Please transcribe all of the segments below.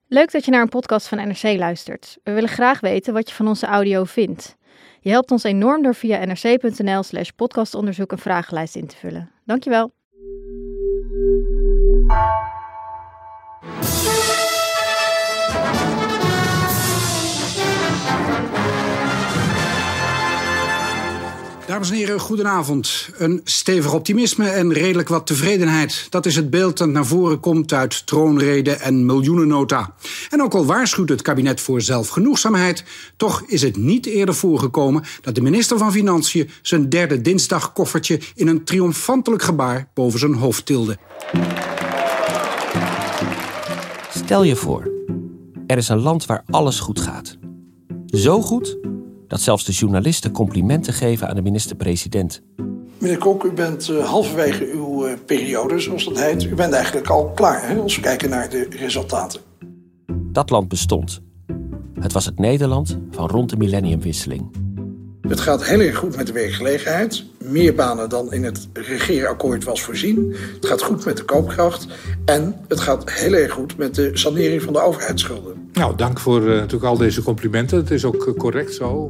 Leuk dat je naar een podcast van NRC luistert. We willen graag weten wat je van onze audio vindt. Je helpt ons enorm door via nrc.nl/podcastonderzoek een vragenlijst in te vullen. Dankjewel. Dames en heren, goedenavond. Een stevig optimisme en redelijk wat tevredenheid. Dat is het beeld dat naar voren komt uit troonrede en miljoenennota. En ook al waarschuwt het kabinet voor zelfgenoegzaamheid, toch is het niet eerder voorgekomen dat de minister van Financiën zijn derde dinsdagkoffertje in een triomfantelijk gebaar boven zijn hoofd tilde. Stel je voor, er is een land waar alles goed gaat. Zo goed dat zelfs de journalisten complimenten geven aan de minister-president. Meneer Kok, u bent halverwege uw periode, zoals dat heet. U bent eigenlijk al klaar, hè, als we kijken naar de resultaten. Dat land bestond. Het was het Nederland van rond de millenniumwisseling. Het gaat heel erg goed met de werkgelegenheid. Meer banen dan in het regeerakkoord was voorzien. Het gaat goed met de koopkracht. En het gaat heel erg goed met de sanering van de overheidsschulden. Nou, dank voor natuurlijk al deze complimenten. Het is ook correct zo.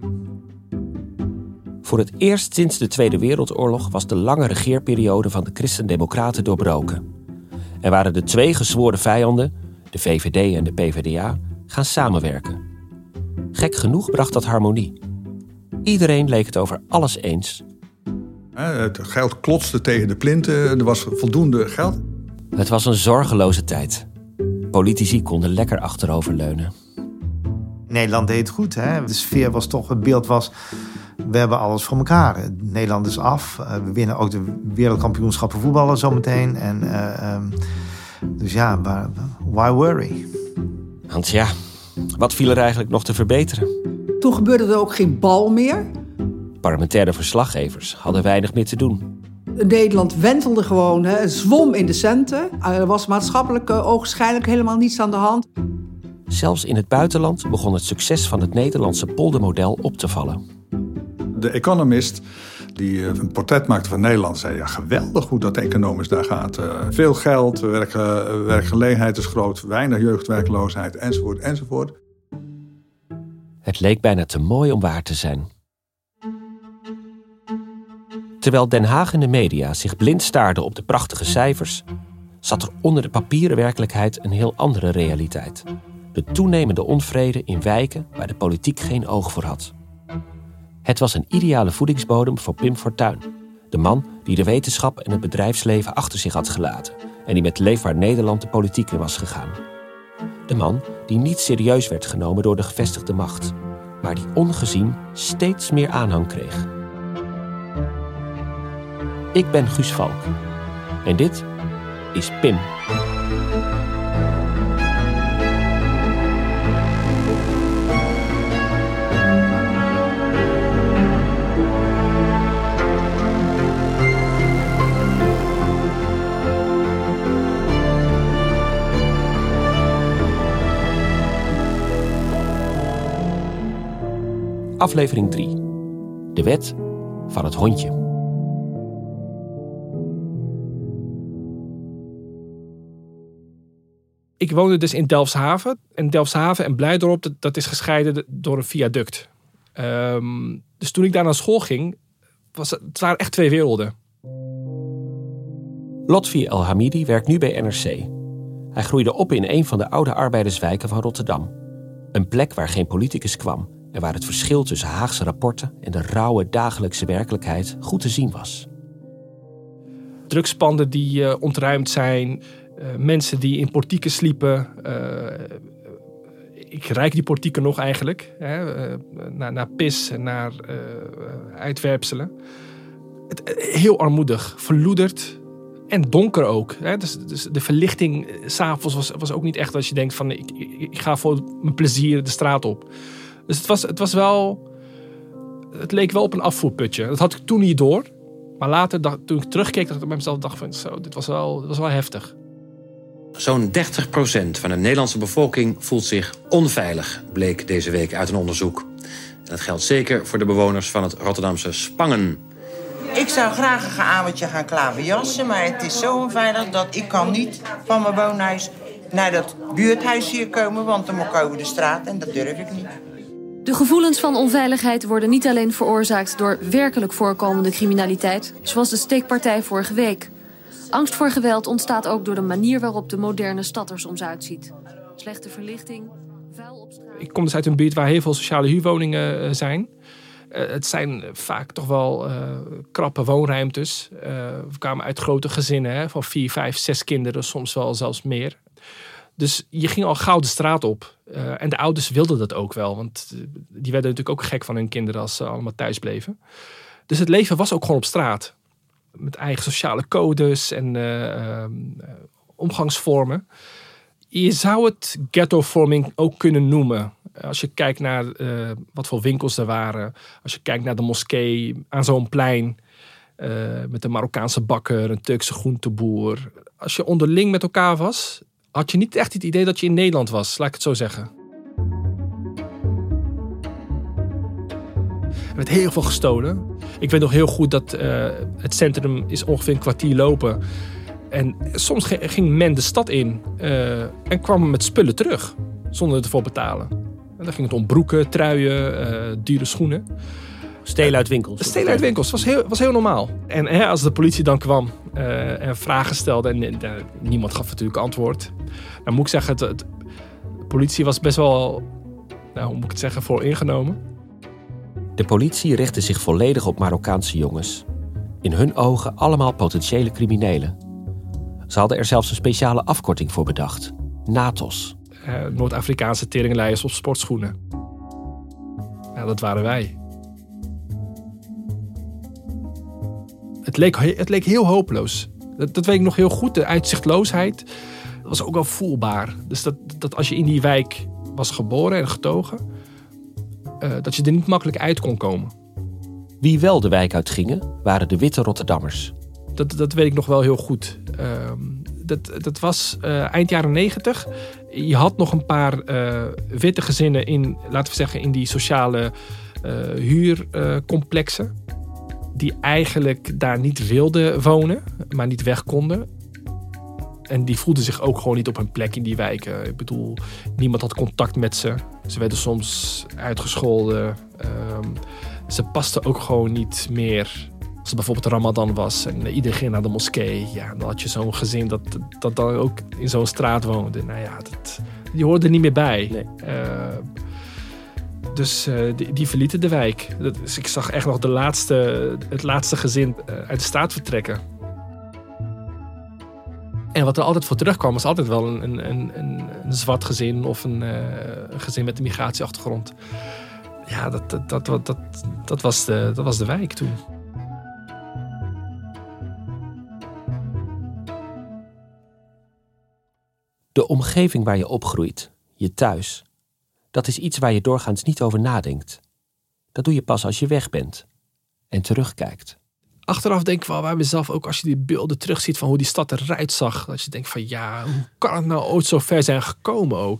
Voor het eerst sinds de Tweede Wereldoorlog was de lange regeerperiode van de Christen-Democraten doorbroken. Er waren de twee gezworen vijanden, de VVD en de PvdA, gaan samenwerken. Gek genoeg bracht dat harmonie. Iedereen leek het over alles eens. Het geld klotste tegen de plinten, er was voldoende geld. Het was een zorgeloze tijd. Politici konden lekker achteroverleunen. Nederland deed het goed, hè? De sfeer was toch, het beeld was, we hebben alles voor elkaar. Nederland is af, we winnen ook de wereldkampioenschappen voetballen zometeen. Dus ja, why worry? Want ja, wat viel er eigenlijk nog te verbeteren? Toen gebeurde er ook geen bal meer. Parlementaire verslaggevers hadden weinig meer te doen. Nederland wentelde gewoon, zwom in de centen. Er was maatschappelijk ogenschijnlijk helemaal niets aan de hand. Zelfs in het buitenland begon het succes van het Nederlandse poldermodel op te vallen. De Economist, die een portret maakte van Nederland, zei ja, geweldig hoe dat economisch daar gaat. Veel geld, werkgelegenheid is groot, weinig jeugdwerkloosheid, enzovoort, enzovoort. Het leek bijna te mooi om waar te zijn. Terwijl Den Haag en de media zich blind staarden op de prachtige cijfers, zat er onder de papieren werkelijkheid een heel andere realiteit. De toenemende onvrede in wijken waar de politiek geen oog voor had. Het was een ideale voedingsbodem voor Pim Fortuyn, de man die de wetenschap en het bedrijfsleven achter zich had gelaten en die met Leefbaar Nederland de politiek in was gegaan. De man die niet serieus werd genomen door de gevestigde macht, maar die ongezien steeds meer aanhang kreeg. Ik ben Guus Valk en dit is Pim. Aflevering 3. De wet van het hondje. Ik woonde dus in Delfshaven. En Delfshaven en Blijdorp, dat is gescheiden door een viaduct. Dus toen ik daar naar school ging, het waren echt twee werelden. Lotfi El Hamidi werkt nu bij NRC. Hij groeide op in een van de oude arbeiderswijken van Rotterdam. Een plek waar geen politicus kwam en waar het verschil tussen Haagse rapporten en de rauwe dagelijkse werkelijkheid goed te zien was. Drugspanden die ontruimd zijn, mensen die in portieken sliepen. Ik ruik die portieken nog eigenlijk, naar pis en naar uitwerpselen. Heel armoedig, verloederd en donker ook. Dus de verlichting 's avonds was ook niet echt als je denkt van ik ga voor mijn plezier de straat op. Dus het was wel, het leek wel op een afvoerputje. Dat had ik toen niet door. Maar later, toen ik terugkeek, dacht ik bij mezelf, van, zo, dit was wel heftig. Zo'n 30% van de Nederlandse bevolking voelt zich onveilig, bleek deze week uit een onderzoek. En dat geldt zeker voor de bewoners van het Rotterdamse Spangen. Ik zou graag een avondje gaan klaverjassen, maar het is zo onveilig dat ik kan niet van mijn woonhuis naar dat buurthuis hier komen, want dan moet ik over de straat en dat durf ik niet. De gevoelens van onveiligheid worden niet alleen veroorzaakt door werkelijk voorkomende criminaliteit, zoals de steekpartij vorige week. Angst voor geweld ontstaat ook door de manier waarop de moderne stad er soms uitziet. Slechte verlichting, vuil op straat. Ik kom dus uit een buurt waar heel veel sociale huurwoningen zijn. Het zijn vaak toch wel krappe woonruimtes. We kwamen uit grote gezinnen, van 4, 5, 6 kinderen, soms wel zelfs meer. Dus je ging al gauw de straat op. En de ouders wilden dat ook wel. Want die werden natuurlijk ook gek van hun kinderen als ze allemaal thuis bleven. Dus het leven was ook gewoon op straat. Met eigen sociale codes en omgangsvormen. Je zou het ghettovorming ook kunnen noemen. Als je kijkt naar wat voor winkels er waren. Als je kijkt naar de moskee aan zo'n plein. Met een Marokkaanse bakker, een Turkse groenteboer. Als je onderling met elkaar was, had je niet echt het idee dat je in Nederland was. Laat ik het zo zeggen. Er werd heel veel gestolen. Ik weet nog heel goed dat het centrum is ongeveer een kwartier lopen. En soms ging men de stad in en kwam met spullen terug. Zonder ervoor betalen. En dan ging het om broeken, truien, dure schoenen. Stelen uit winkels. Stelen uit winkels was heel normaal. En als de politie dan kwam en vragen stelde... en niemand gaf natuurlijk antwoord. Dan moet ik zeggen, de politie was best wel... hoe moet ik het zeggen, vooringenomen. De politie richtte zich volledig op Marokkaanse jongens. In hun ogen allemaal potentiële criminelen. Ze hadden er zelfs een speciale afkorting voor bedacht. NATOS. Noord-Afrikaanse teringleiers op sportschoenen. Ja, dat waren wij. Het leek heel hopeloos. Dat weet ik nog heel goed. De uitzichtloosheid was ook wel voelbaar. Dus dat als je in die wijk was geboren en getogen... dat je er niet makkelijk uit kon komen. Wie wel de wijk uitgingen, waren de witte Rotterdammers. Dat weet ik nog wel heel goed. Dat was eind jaren 90. Je had nog een paar witte gezinnen in, laten we zeggen, in die sociale huurcomplexen. Die eigenlijk daar niet wilden wonen, maar niet weg konden. En die voelden zich ook gewoon niet op hun plek in die wijken. Ik bedoel, niemand had contact met ze. Ze werden soms uitgescholden. Ze pasten ook gewoon niet meer. Als het bijvoorbeeld Ramadan was en iedereen ging naar de moskee. Ja, dan had je zo'n gezin dat dan ook in zo'n straat woonde. Nou ja, die hoorde er niet meer bij. Nee. Dus die verlieten de wijk. Dus ik zag echt nog het laatste gezin uit de straat vertrekken. En wat er altijd voor terugkwam was altijd wel een zwart gezin of een gezin met een migratieachtergrond. Ja, dat was de wijk toen. De omgeving waar je opgroeit, je thuis, dat is iets waar je doorgaans niet over nadenkt. Dat doe je pas als je weg bent en terugkijkt. Achteraf denk ik wel bij mezelf, ook als je die beelden terugziet van hoe die stad eruit zag. Dat je denkt van ja, hoe kan het nou ooit zo ver zijn gekomen ook?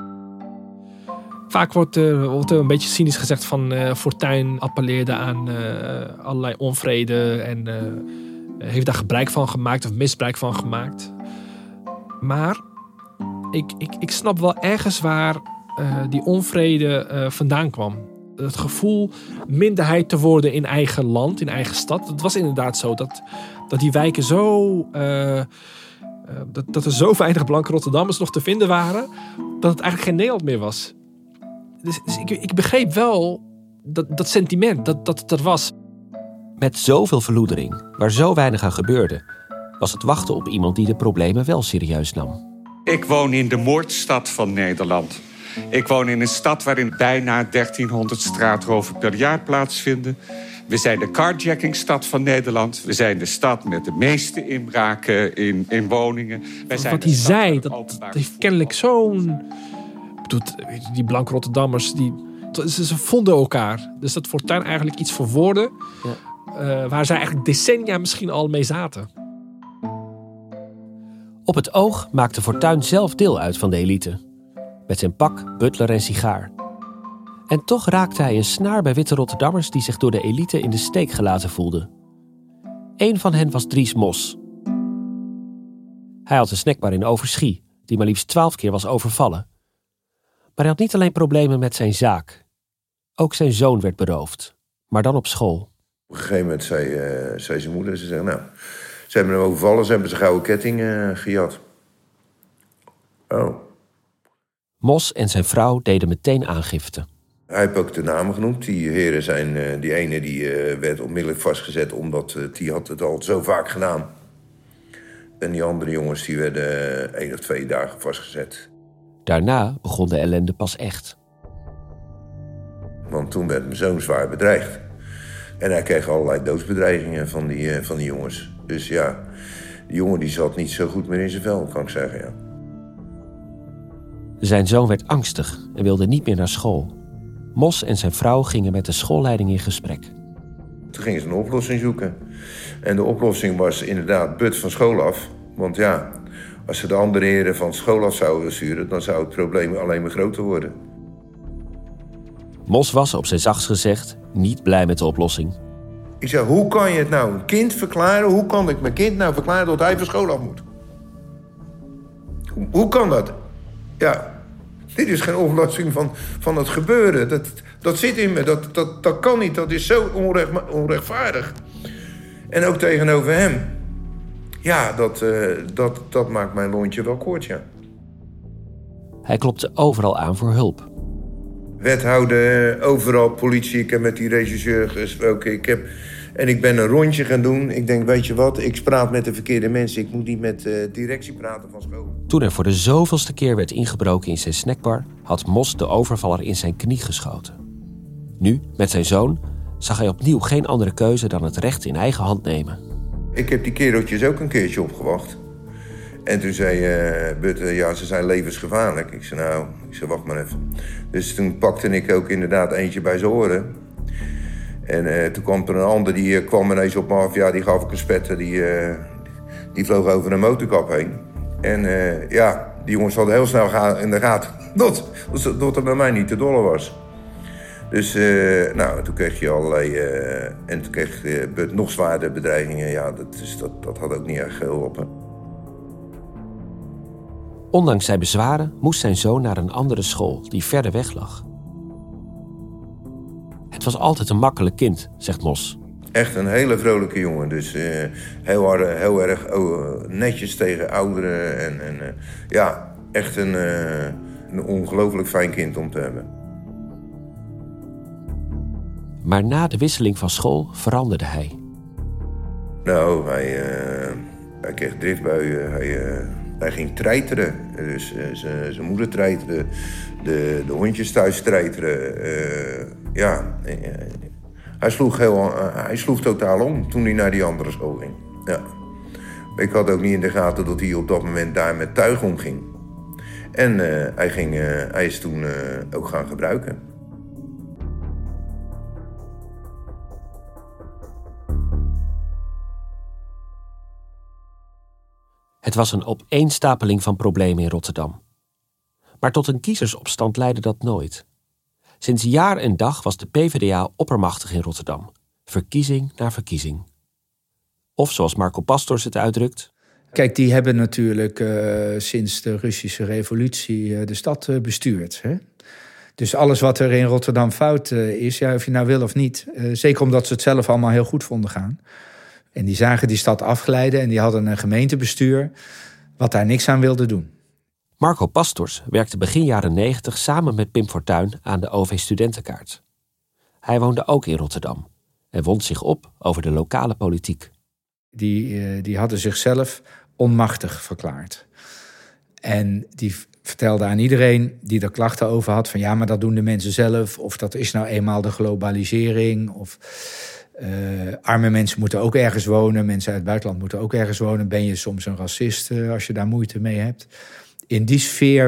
Vaak wordt er een beetje cynisch gezegd van Fortuyn appelleerde aan allerlei onvrede en heeft daar gebruik van gemaakt of misbruik van gemaakt. Maar ik snap wel ergens waar die onvrede vandaan kwam. Het gevoel minderheid te worden in eigen land, in eigen stad. Het was inderdaad zo dat die wijken zo... dat er zo weinig blanke Rotterdammers nog te vinden waren... dat het eigenlijk geen Nederland meer was. Dus ik begreep wel dat sentiment, dat het er was. Met zoveel verloedering, waar zo weinig aan gebeurde... was het wachten op iemand die de problemen wel serieus nam. Ik woon in de moordstad van Nederland. Ik woon in een stad waarin bijna 1300 straatroven per jaar plaatsvinden. We zijn de carjackingstad van Nederland. We zijn de stad met de meeste inbraken in woningen. Wat hij zei, dat heeft kennelijk zo'n... Die blanke Rotterdammers, ze vonden elkaar. Dus dat Fortuyn eigenlijk iets verwoordde... Ja. Waar zij eigenlijk decennia misschien al mee zaten. Op het oog maakte Fortuyn zelf deel uit van de elite. Met zijn pak, butler en sigaar. En toch raakte hij een snaar bij witte Rotterdammers... die zich door de elite in de steek gelaten voelden. Eén van hen was Dries Mos. Hij had een snackbar in Overschie... die maar liefst 12 keer was overvallen. Maar hij had niet alleen problemen met zijn zaak. Ook zijn zoon werd beroofd, maar dan op school. Op een gegeven moment zei zijn moeder, ze zei, ze hebben hem overvallen, ze hebben zijn gouden ketting gejat. Oh. Mos en zijn vrouw deden meteen aangifte. Hij heeft ook de namen genoemd. Die heren zijn, die ene die werd onmiddellijk vastgezet omdat die had het al zo vaak gedaan. En die andere jongens die werden 1 of 2 dagen vastgezet. Daarna begon de ellende pas echt. Want toen werd mijn zoon zwaar bedreigd. En hij kreeg allerlei doodsbedreigingen van die jongens. Dus ja, die jongen die zat niet zo goed meer in zijn vel, kan ik zeggen, ja. Zijn zoon werd angstig en wilde niet meer naar school. Mos en zijn vrouw gingen met de schoolleiding in gesprek. Toen gingen ze een oplossing zoeken. En de oplossing was inderdaad But van school af. Want ja, als ze de andere heren van school af zouden sturen, dan zou het probleem alleen maar groter worden. Mos was, op zijn zachtst gezegd, niet blij met de oplossing. Ik zei, hoe kan je het nou een kind verklaren? Hoe kan ik mijn kind nou verklaren dat hij van school af moet? Hoe kan dat? Ja, dit is geen oplossing van het gebeuren. Dat zit in me, dat kan niet. Dat is zo onrechtvaardig. En ook tegenover hem. Ja, dat maakt mijn lontje wel kort, ja. Hij klopte overal aan voor hulp. Wethouder, overal politie. Ik heb met die regisseur gesproken. Ik ben een rondje gaan doen. Ik denk, weet je wat, ik praat met de verkeerde mensen. Ik moet niet met de directie praten van school. Toen er voor de zoveelste keer werd ingebroken in zijn snackbar, had Mos de overvaller in zijn knie geschoten. Nu, met zijn zoon, zag hij opnieuw geen andere keuze dan het recht in eigen hand nemen. Ik heb die kereltjes ook een keertje opgewacht. En toen zei But, ze zijn levensgevaarlijk. Ik zei, wacht maar even. Dus toen pakte ik ook inderdaad eentje bij zijn oren. En toen kwam er een ander, die kwam ineens op me af. Ja, die gaf ik een spetter, die vloog over een motorkap heen. En die jongens hadden heel snel in de gaten dat het bij mij niet te dolle was. Dus toen kreeg je allerlei... en toen kreeg But nog zwaardere bedreigingen. Ja, dat had ook niet erg geholpen. Ondanks zijn bezwaren moest zijn zoon naar een andere school die verder weg lag. Het was altijd een makkelijk kind, zegt Mos. Echt een hele vrolijke jongen. Dus heel erg netjes tegen ouderen. En echt een ongelooflijk fijn kind om te hebben. Maar na de wisseling van school veranderde hij. Nou, hij kreeg driftbuien. Hij ging treiteren. Dus zijn moeder treiterde. De hondjes thuis treiteren. Hij sloeg totaal om toen hij naar die andere school ging. Ja. Ik had ook niet in de gaten dat hij op dat moment daar met tuig omging. En hij is toen ook gaan gebruiken. Het was een opeenstapeling van problemen in Rotterdam. Maar tot een kiezersopstand leidde dat nooit. Sinds jaar en dag was de PvdA oppermachtig in Rotterdam. Verkiezing na verkiezing. Of zoals Marco Pastors het uitdrukt. Kijk, die hebben natuurlijk sinds de Russische revolutie de stad bestuurd. Hè? Dus alles wat er in Rotterdam fout is, of je nou wil of niet. Zeker omdat ze het zelf allemaal heel goed vonden gaan. En die zagen die stad afglijden en die hadden een gemeentebestuur wat daar niks aan wilde doen. Marco Pastors werkte begin jaren 90 samen met Pim Fortuyn aan de OV-studentenkaart. Hij woonde ook in Rotterdam en wond zich op over de lokale politiek. Die hadden zichzelf onmachtig verklaard. En die vertelde aan iedereen die er klachten over had van ja, maar dat doen de mensen zelf, of dat is nou eenmaal de globalisering, of arme mensen moeten ook ergens wonen, mensen uit het buitenland moeten ook ergens wonen. Ben je soms een racist als je daar moeite mee hebt? In die sfeer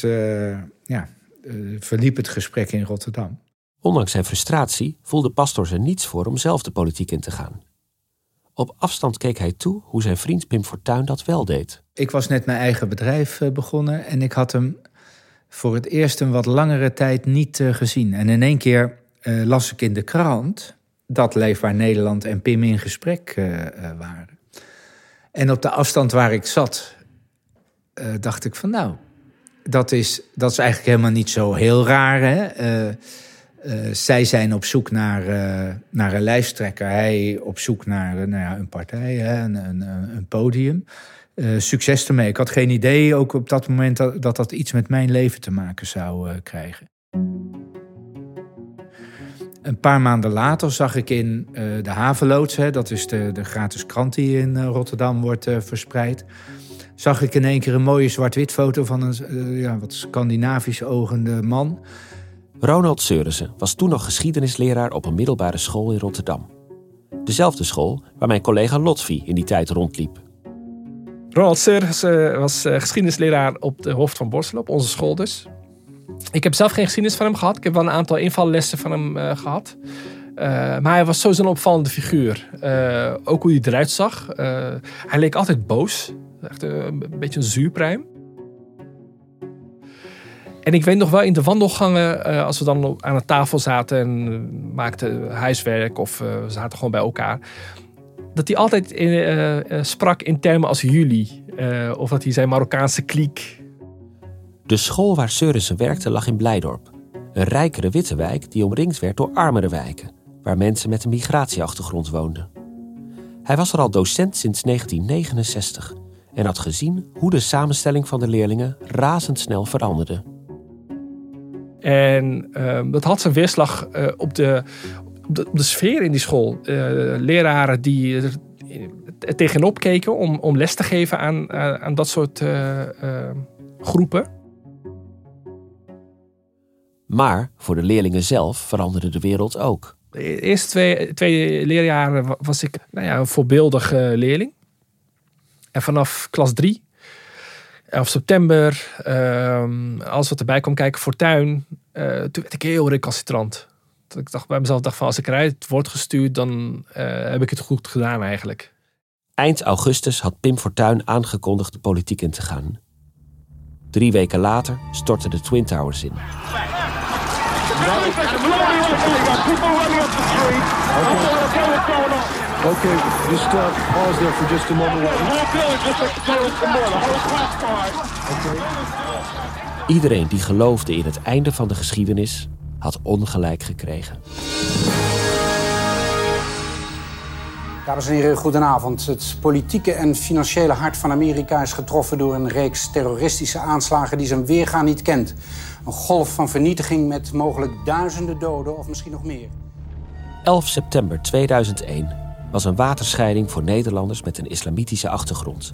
verliep het gesprek in Rotterdam. Ondanks zijn frustratie voelde Pastors er niets voor om zelf de politiek in te gaan. Op afstand keek hij toe hoe zijn vriend Pim Fortuyn dat wel deed. Ik was net mijn eigen bedrijf begonnen en ik had hem voor het eerst een wat langere tijd niet gezien. En in één keer las ik in de krant dat Leefbaar Nederland en Pim in gesprek waren. En op de afstand waar ik zat, dacht ik van nou, dat is eigenlijk helemaal niet zo heel raar. Hè? Zij zijn op zoek naar een lijsttrekker. Hij op zoek naar een partij, hè? Een podium. Succes ermee. Ik had geen idee, ook op dat moment, dat iets met mijn leven te maken zou krijgen. Een paar maanden later zag ik in de Haveloods, dat is de gratis krant die in Rotterdam wordt verspreid, zag ik in één keer een mooie zwart-wit foto van een wat Scandinavisch ogende man. Ronald Seurissen was toen nog geschiedenisleraar op een middelbare school in Rotterdam. Dezelfde school waar mijn collega Lotfi in die tijd rondliep. Ronald Seurissen was geschiedenisleraar op de Hoofd van Borselen, op onze school dus. Ik heb zelf geen geschiedenis van hem gehad. Ik heb wel een aantal invallessen van hem gehad. Maar hij was sowieso een opvallende figuur. Ook hoe hij eruit zag. Hij leek altijd boos. Echt een beetje een zuurpruim. En ik weet nog wel in de wandelgangen, als we dan aan een tafel zaten en maakten huiswerk of we zaten gewoon bij elkaar, dat hij altijd sprak in termen als jullie. Of dat hij zijn Marokkaanse kliek. De school waar Seurissen werkte lag in Blijdorp. Een rijkere witte wijk die omringd werd door armere wijken, waar mensen met een migratieachtergrond woonden. Hij was er al docent sinds 1969 en had gezien hoe de samenstelling van de leerlingen razendsnel veranderde. En dat had zijn weerslag op de sfeer in die school. Leraren die er tegenop keken om les te geven aan dat soort groepen. Maar voor de leerlingen zelf veranderde de wereld ook. De eerste twee leerjaren was ik een voorbeeldige leerling. En vanaf klas 3, 11 september, alles wat erbij kwam kijken, Fortuin, toen werd ik heel recalcitrant. Ik dacht bij mezelf, van als ik eruit word gestuurd, dan heb ik het goed gedaan eigenlijk. Eind augustus had Pim Fortuyn aangekondigd de politiek in te gaan. 3 weken later stortten de Twin Towers in. Okay, just pause there for just a moment. Iedereen die geloofde in het einde van de geschiedenis had ongelijk gekregen. Dames en heren, goedenavond. Het politieke en financiële hart van Amerika is getroffen door een reeks terroristische aanslagen die zijn weerga niet kent. Een golf van vernietiging met mogelijk duizenden doden of misschien nog meer. 11 september 2001 was een waterscheiding voor Nederlanders met een islamitische achtergrond.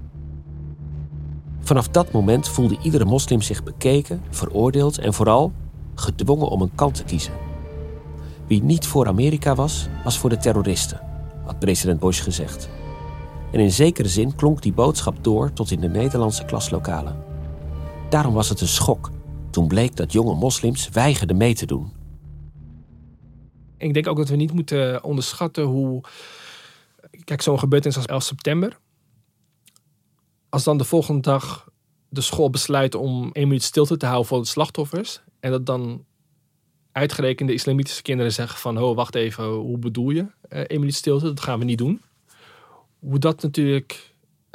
Vanaf dat moment voelde iedere moslim zich bekeken, veroordeeld en vooral gedwongen om een kant te kiezen. Wie niet voor Amerika was voor de terroristen, had president Bush gezegd. En in zekere zin klonk die boodschap door tot in de Nederlandse klaslokalen. Daarom was het een schok toen bleek dat jonge moslims weigerden mee te doen. Ik denk ook dat we niet moeten onderschatten hoe... Kijk, zo'n gebeurtenis als 11 september. Als dan de volgende dag de school besluit om 1 minuut stilte te houden voor de slachtoffers. En dat dan uitgerekende islamitische kinderen zeggen van... wacht even, hoe bedoel je 1 minuut stilte? Dat gaan we niet doen. Hoe dat natuurlijk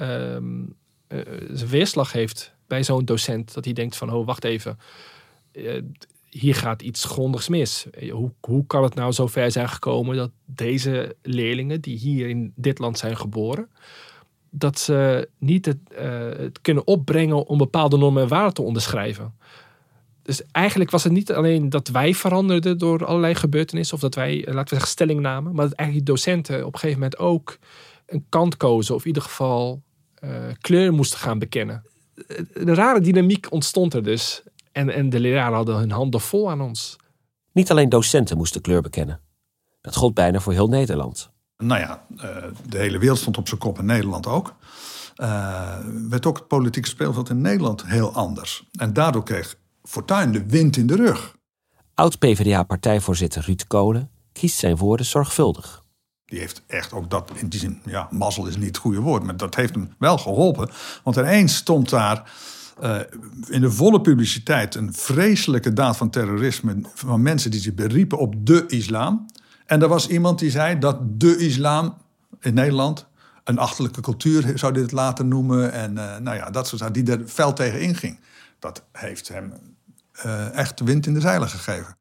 zijn weerslag heeft bij zo'n docent. Dat hij denkt van, wacht even... hier gaat iets grondigs mis. Hoe kan het nou zo ver zijn gekomen dat deze leerlingen die hier in dit land zijn geboren, dat ze niet het kunnen opbrengen om bepaalde normen en waarden te onderschrijven. Dus eigenlijk was het niet alleen dat wij veranderden door allerlei gebeurtenissen of dat wij, laten we zeggen, stelling namen, maar dat eigenlijk die docenten op een gegeven moment ook een kant kozen of in ieder geval kleur moesten gaan bekennen. Een rare dynamiek ontstond er dus. En de leraren hadden hun handen vol aan ons. Niet alleen docenten moesten kleur bekennen. Dat gold bijna voor heel Nederland. Nou ja, de hele wereld stond op zijn kop in Nederland ook. Werd ook het politieke speelveld in Nederland heel anders. En daardoor kreeg Fortuyn de wind in de rug. Oud-PvdA-partijvoorzitter Ruud Kolen kiest zijn woorden zorgvuldig. Die heeft echt ook dat, in die zin, mazzel is niet het goede woord, maar dat heeft hem wel geholpen. Want ineens stond daar in de volle publiciteit een vreselijke daad van terrorisme van mensen die zich beriepen op de islam. En er was iemand die zei dat de islam in Nederland een achterlijke cultuur zou dit het later noemen. En dat soort zaken, die er fel tegen inging. Dat heeft hem echt wind in de zeilen gegeven.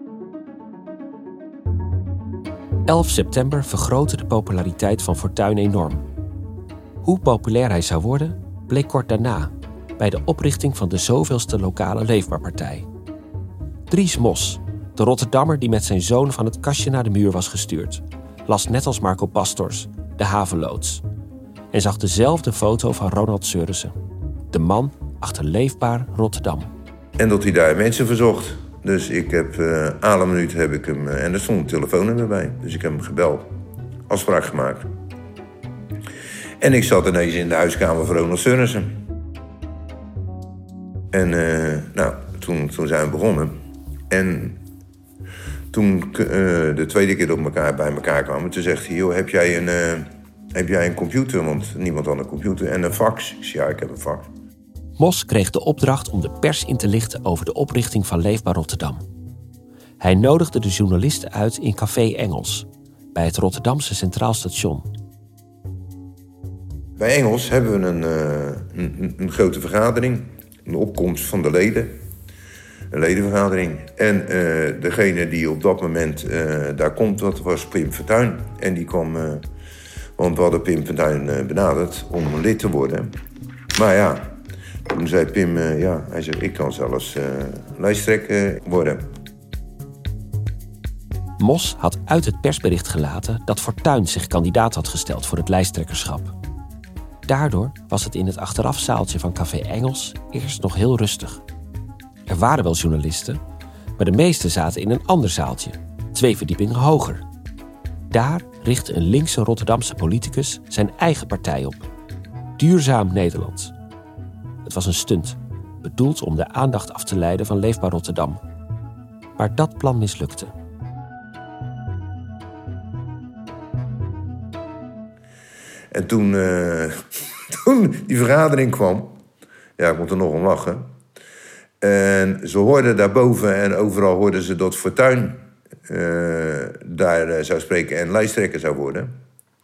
11 september vergrootte de populariteit van Fortuyn enorm. Hoe populair hij zou worden, bleek kort daarna, bij de oprichting van de zoveelste lokale Leefbaar-partij. Dries Mos, de Rotterdammer die met zijn zoon van het kastje naar de muur was gestuurd, las net als Marco Pastors de havenloods en zag dezelfde foto van Ronald Seurissen, de man achter Leefbaar Rotterdam. En dat hij daar mensen verzocht. Dus ik heb aan een minuut heb ik hem... en er stond een telefoonnummer bij. Dus ik heb hem gebeld. Afspraak gemaakt. En ik zat ineens in de huiskamer van Ronald Seurissen. En toen zijn we begonnen. En toen de tweede keer bij elkaar kwamen... toen zegt hij, joh, heb jij een computer? Want niemand had een computer. En een fax. Ik zei, ja, ik heb een fax. Mos kreeg de opdracht om de pers in te lichten over de oprichting van Leefbaar Rotterdam. Hij nodigde de journalisten uit in Café Engels, bij het Rotterdamse Centraal Station. Bij Engels hebben we een grote vergadering, een opkomst van de leden, een ledenvergadering. En degene die op dat moment daar komt, dat was Pim Fortuyn. En die kwam, want we hadden Pim Fortuyn benaderd om lid te worden. Maar ja... Toen zei Pim, hij zei, ik kan zelfs lijsttrekker worden. Mos had uit het persbericht gelaten dat Fortuyn zich kandidaat had gesteld voor het lijsttrekkerschap. Daardoor was het in het achterafzaaltje van Café Engels eerst nog heel rustig. Er waren wel journalisten, maar de meeste zaten in een ander zaaltje, 2 verdiepingen hoger. Daar richtte een linkse Rotterdamse politicus zijn eigen partij op. Duurzaam Nederland. Het was een stunt, bedoeld om de aandacht af te leiden van Leefbaar Rotterdam. Maar dat plan mislukte. En toen die vergadering kwam... Ja, ik moet er nog om lachen. En ze hoorden daarboven en overal hoorden ze dat Fortuyn daar zou spreken en lijsttrekker zou worden.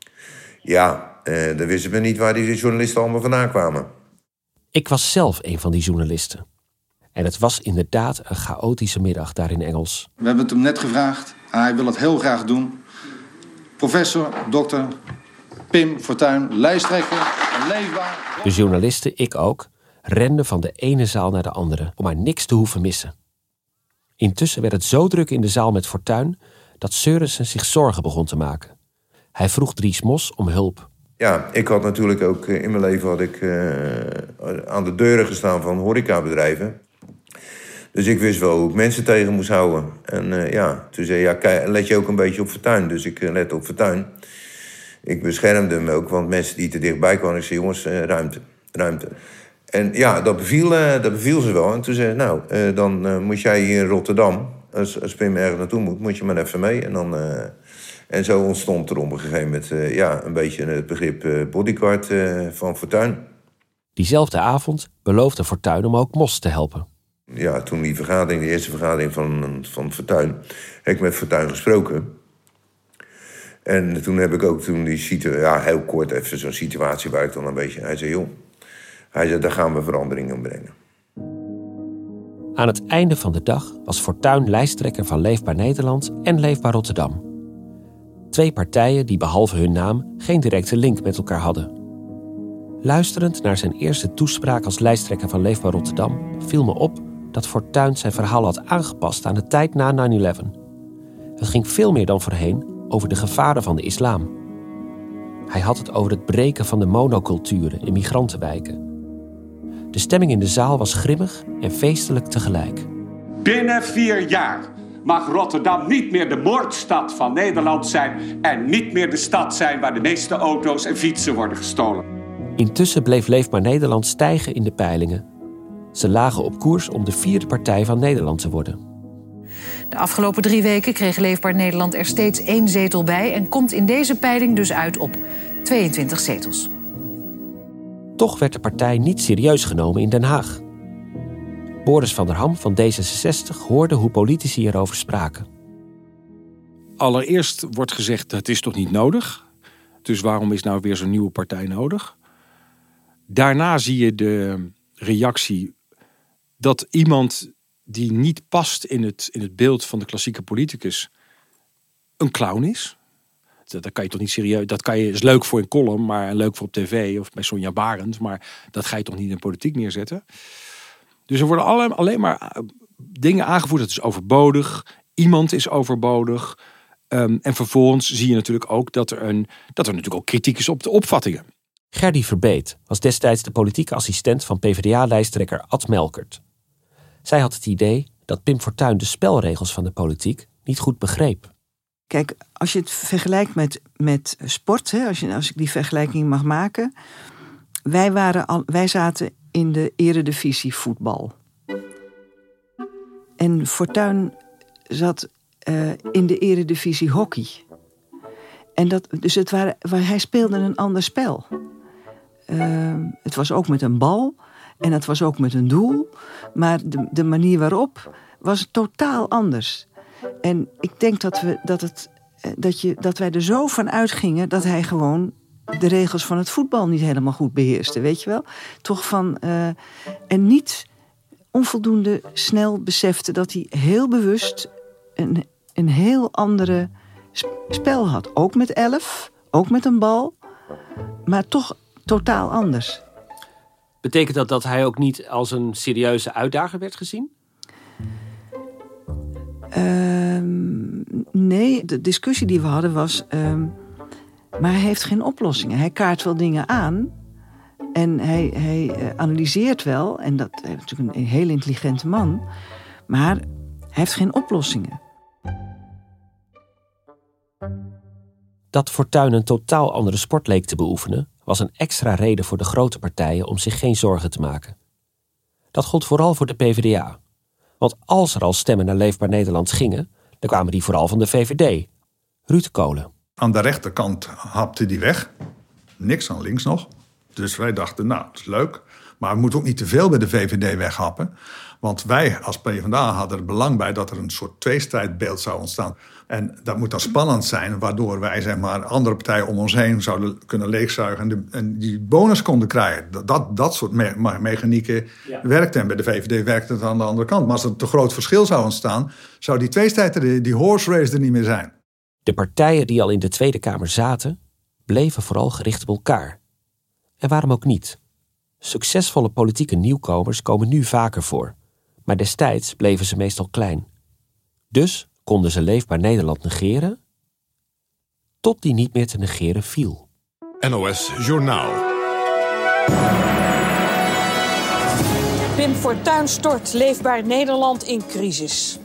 Ja, dan wisten we niet waar die journalisten allemaal vandaan kwamen. Ik was zelf een van die journalisten. En het was inderdaad een chaotische middag daar in Engels. We hebben het hem net gevraagd. Hij wil het heel graag doen. Professor, dokter Pim Fortuyn, lijsttrekker, Leefbaar. De journalisten, ik ook, renden van de ene zaal naar de andere... om maar niks te hoeven missen. Intussen werd het zo druk in de zaal met Fortuyn... dat Seurissen zich zorgen begon te maken. Hij vroeg Dries Mos om hulp. Ja, ik had natuurlijk ook in mijn leven aan de deuren gestaan van horecabedrijven. Dus ik wist wel hoe ik mensen tegen moest houden. En toen zei let je ook een beetje op Fortuyn. Dus ik let op Fortuyn. Ik beschermde hem ook, want mensen die te dichtbij kwamen... ik zei, jongens, ruimte. En ja, dat beviel ze wel. En toen zei dan moet jij hier in Rotterdam... als Pim ergens naartoe moet je maar even mee. En dan... En zo ontstond er op een gegeven moment een beetje het begrip bodyguard van Fortuyn. Diezelfde avond beloofde Fortuyn om ook Mos te helpen. Ja, toen de eerste vergadering van Fortuyn, heb ik met Fortuyn gesproken. En toen heb ik ook heel kort even zo'n situatie waar ik dan een beetje... Hij zei, daar gaan we verandering in brengen. Aan het einde van de dag was Fortuyn lijsttrekker van Leefbaar Nederland en Leefbaar Rotterdam. 2 partijen die behalve hun naam geen directe link met elkaar hadden. Luisterend naar zijn eerste toespraak als lijsttrekker van Leefbaar Rotterdam... viel me op dat Fortuyn zijn verhaal had aangepast aan de tijd na 9/11. Het ging veel meer dan voorheen over de gevaren van de islam. Hij had het over het breken van de monoculturen in migrantenwijken. De stemming in de zaal was grimmig en feestelijk tegelijk. Binnen 4 jaar mag Rotterdam niet meer de moordstad van Nederland zijn... en niet meer de stad zijn waar de meeste auto's en fietsen worden gestolen. Intussen bleef Leefbaar Nederland stijgen in de peilingen. Ze lagen op koers om de 4e partij van Nederland te worden. De afgelopen 3 weken kreeg Leefbaar Nederland er steeds 1 zetel bij... en komt in deze peiling dus uit op 22 zetels. Toch werd de partij niet serieus genomen in Den Haag. Boris van der Ham van D66 hoorde hoe politici erover spraken. Allereerst wordt gezegd, het is toch niet nodig? Dus waarom is nou weer zo'n nieuwe partij nodig? Daarna zie je de reactie dat iemand die niet past in het beeld van de klassieke politicus een clown is. Dat kan je toch niet serieus... Dat is leuk voor een column, maar leuk voor op tv of bij Sonja Barend. Maar dat ga je toch niet in politiek neerzetten. Dus er worden alleen maar dingen aangevoerd. Het is overbodig. Iemand is overbodig. En vervolgens zie je natuurlijk ook dat er natuurlijk ook kritiek is op de opvattingen. Gerdy Verbeet was destijds de politieke assistent van PvdA-lijsttrekker Ad Melkert. Zij had het idee dat Pim Fortuyn de spelregels van de politiek niet goed begreep. Kijk, als je het vergelijkt met sport, hè, als ik die vergelijking mag maken. Wij zaten in de eredivisie voetbal. En Fortuyn zat in de eredivisie hockey. En hij speelde een ander spel. Het was ook met een bal en het was ook met een doel. Maar de manier waarop was totaal anders. En ik denk dat wij er zo van uitgingen dat hij gewoon de regels van het voetbal niet helemaal goed beheerste, weet je wel? Toch en niet onvoldoende snel besefte dat hij heel bewust een heel andere spel had. Ook met 11, ook met een bal, maar toch totaal anders. Betekent dat hij ook niet als een serieuze uitdager werd gezien? Nee, de discussie die we hadden was... maar hij heeft geen oplossingen. Hij kaart wel dingen aan. En hij analyseert wel. En dat is natuurlijk een heel intelligente man. Maar hij heeft geen oplossingen. Dat Fortuyn een totaal andere sport leek te beoefenen... was een extra reden voor de grote partijen om zich geen zorgen te maken. Dat gold vooral voor de PvdA. Want als er al stemmen naar Leefbaar Nederland gingen... dan kwamen die vooral van de VVD. Ruud Kolen. Aan de rechterkant hapte die weg. Niks aan links nog. Dus wij dachten, nou, dat is leuk. Maar we moeten ook niet te veel bij de VVD weghappen. Want wij als PvdA hadden er belang bij dat er een soort tweestrijdbeeld zou ontstaan. En dat moet dan spannend zijn, waardoor wij zeg maar andere partijen om ons heen zouden kunnen leegzuigen en die bonus konden krijgen. Dat soort mechanieken werkte. En bij de VVD werkte het aan de andere kant. Maar als er een te groot verschil zou ontstaan, zou die tweestrijd, die horse race er niet meer zijn. De partijen die al in de Tweede Kamer zaten, bleven vooral gericht op elkaar. En waarom ook niet? Succesvolle politieke nieuwkomers komen nu vaker voor. Maar destijds bleven ze meestal klein. Dus konden ze Leefbaar Nederland negeren, tot die niet meer te negeren viel. NOS Journaal. Pim Fortuyn stort Leefbaar Nederland in crisis.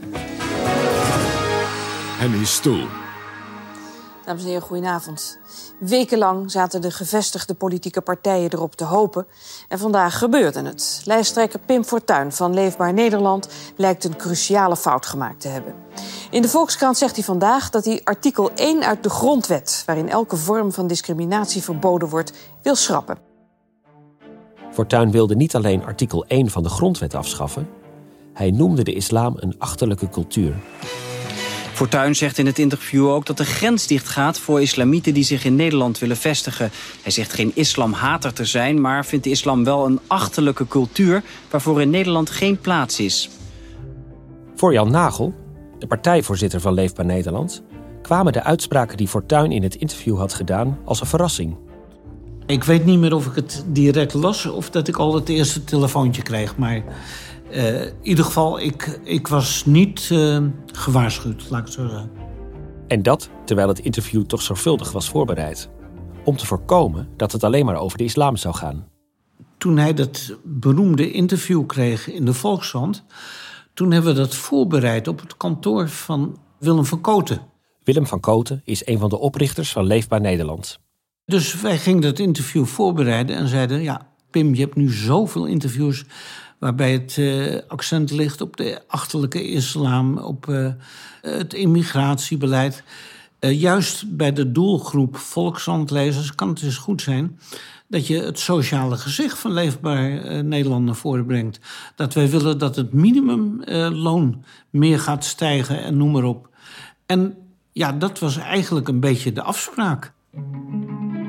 Henny Stoel. Dames en heren, goedenavond. Wekenlang zaten de gevestigde politieke partijen erop te hopen. En vandaag gebeurde het. Lijsttrekker Pim Fortuyn van Leefbaar Nederland lijkt een cruciale fout gemaakt te hebben. In de Volkskrant zegt hij vandaag dat hij artikel 1 uit de grondwet, waarin elke vorm van discriminatie verboden wordt, wil schrappen. Fortuyn wilde niet alleen artikel 1 van de grondwet afschaffen. Hij noemde de islam een achterlijke cultuur. Fortuyn zegt in het interview ook dat de grens dichtgaat voor islamieten die zich in Nederland willen vestigen. Hij zegt geen islamhater te zijn, maar vindt de islam wel een achterlijke cultuur waarvoor in Nederland geen plaats is. Voor Jan Nagel, de partijvoorzitter van Leefbaar Nederland, kwamen de uitspraken die Fortuyn in het interview had gedaan als een verrassing. Ik weet niet meer of ik het direct las of dat ik al het eerste telefoontje kreeg, maar in ieder geval, ik was niet gewaarschuwd, laat ik het zo zeggen. En dat terwijl het interview toch zorgvuldig was voorbereid. Om te voorkomen dat het alleen maar over de islam zou gaan. Toen hij dat beroemde interview kreeg in de Volkskrant, toen hebben we dat voorbereid op het kantoor van Willem van Kooten. Willem van Kooten is een van de oprichters van Leefbaar Nederland. Dus wij gingen dat interview voorbereiden en zeiden, ja, Pim, je hebt nu zoveel interviews waarbij het accent ligt op de achterlijke islam, op het immigratiebeleid. Juist bij de doelgroep Volkskrant-lezers kan het dus goed zijn dat je het sociale gezicht van Leefbaar Nederland naar voren brengt. Dat wij willen dat het minimumloon meer gaat stijgen en noem maar op. En ja, dat was eigenlijk een beetje de afspraak.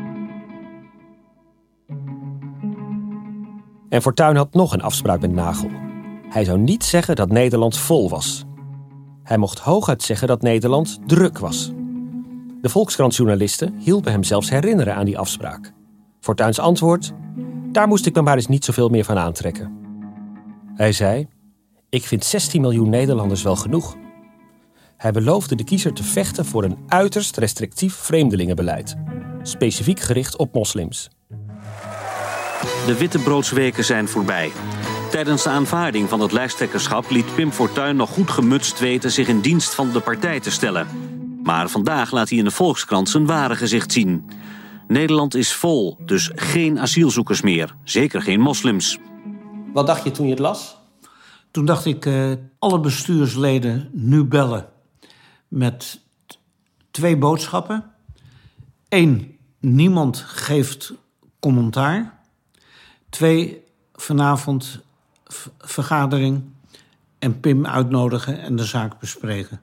En Fortuyn had nog een afspraak met Nagel. Hij zou niet zeggen dat Nederland vol was. Hij mocht hooguit zeggen dat Nederland druk was. De Volkskrant-journalisten hielpen hem zelfs herinneren aan die afspraak. Fortuyns antwoord: daar moest ik me maar eens niet zoveel meer van aantrekken. Hij zei: ik vind 16 miljoen Nederlanders wel genoeg. Hij beloofde de kiezer te vechten voor een uiterst restrictief vreemdelingenbeleid. Specifiek gericht op moslims. De wittebroodsweken zijn voorbij. Tijdens de aanvaarding van het lijsttrekkerschap liet Pim Fortuyn nog goed gemutst weten zich in dienst van de partij te stellen. Maar vandaag laat hij in de Volkskrant zijn ware gezicht zien. Nederland is vol, dus geen asielzoekers meer. Zeker geen moslims. Wat dacht je toen je het las? Toen dacht ik, alle bestuursleden nu bellen met 2 boodschappen. 1, niemand geeft commentaar. 2, vanavond vergadering en Pim uitnodigen en de zaak bespreken.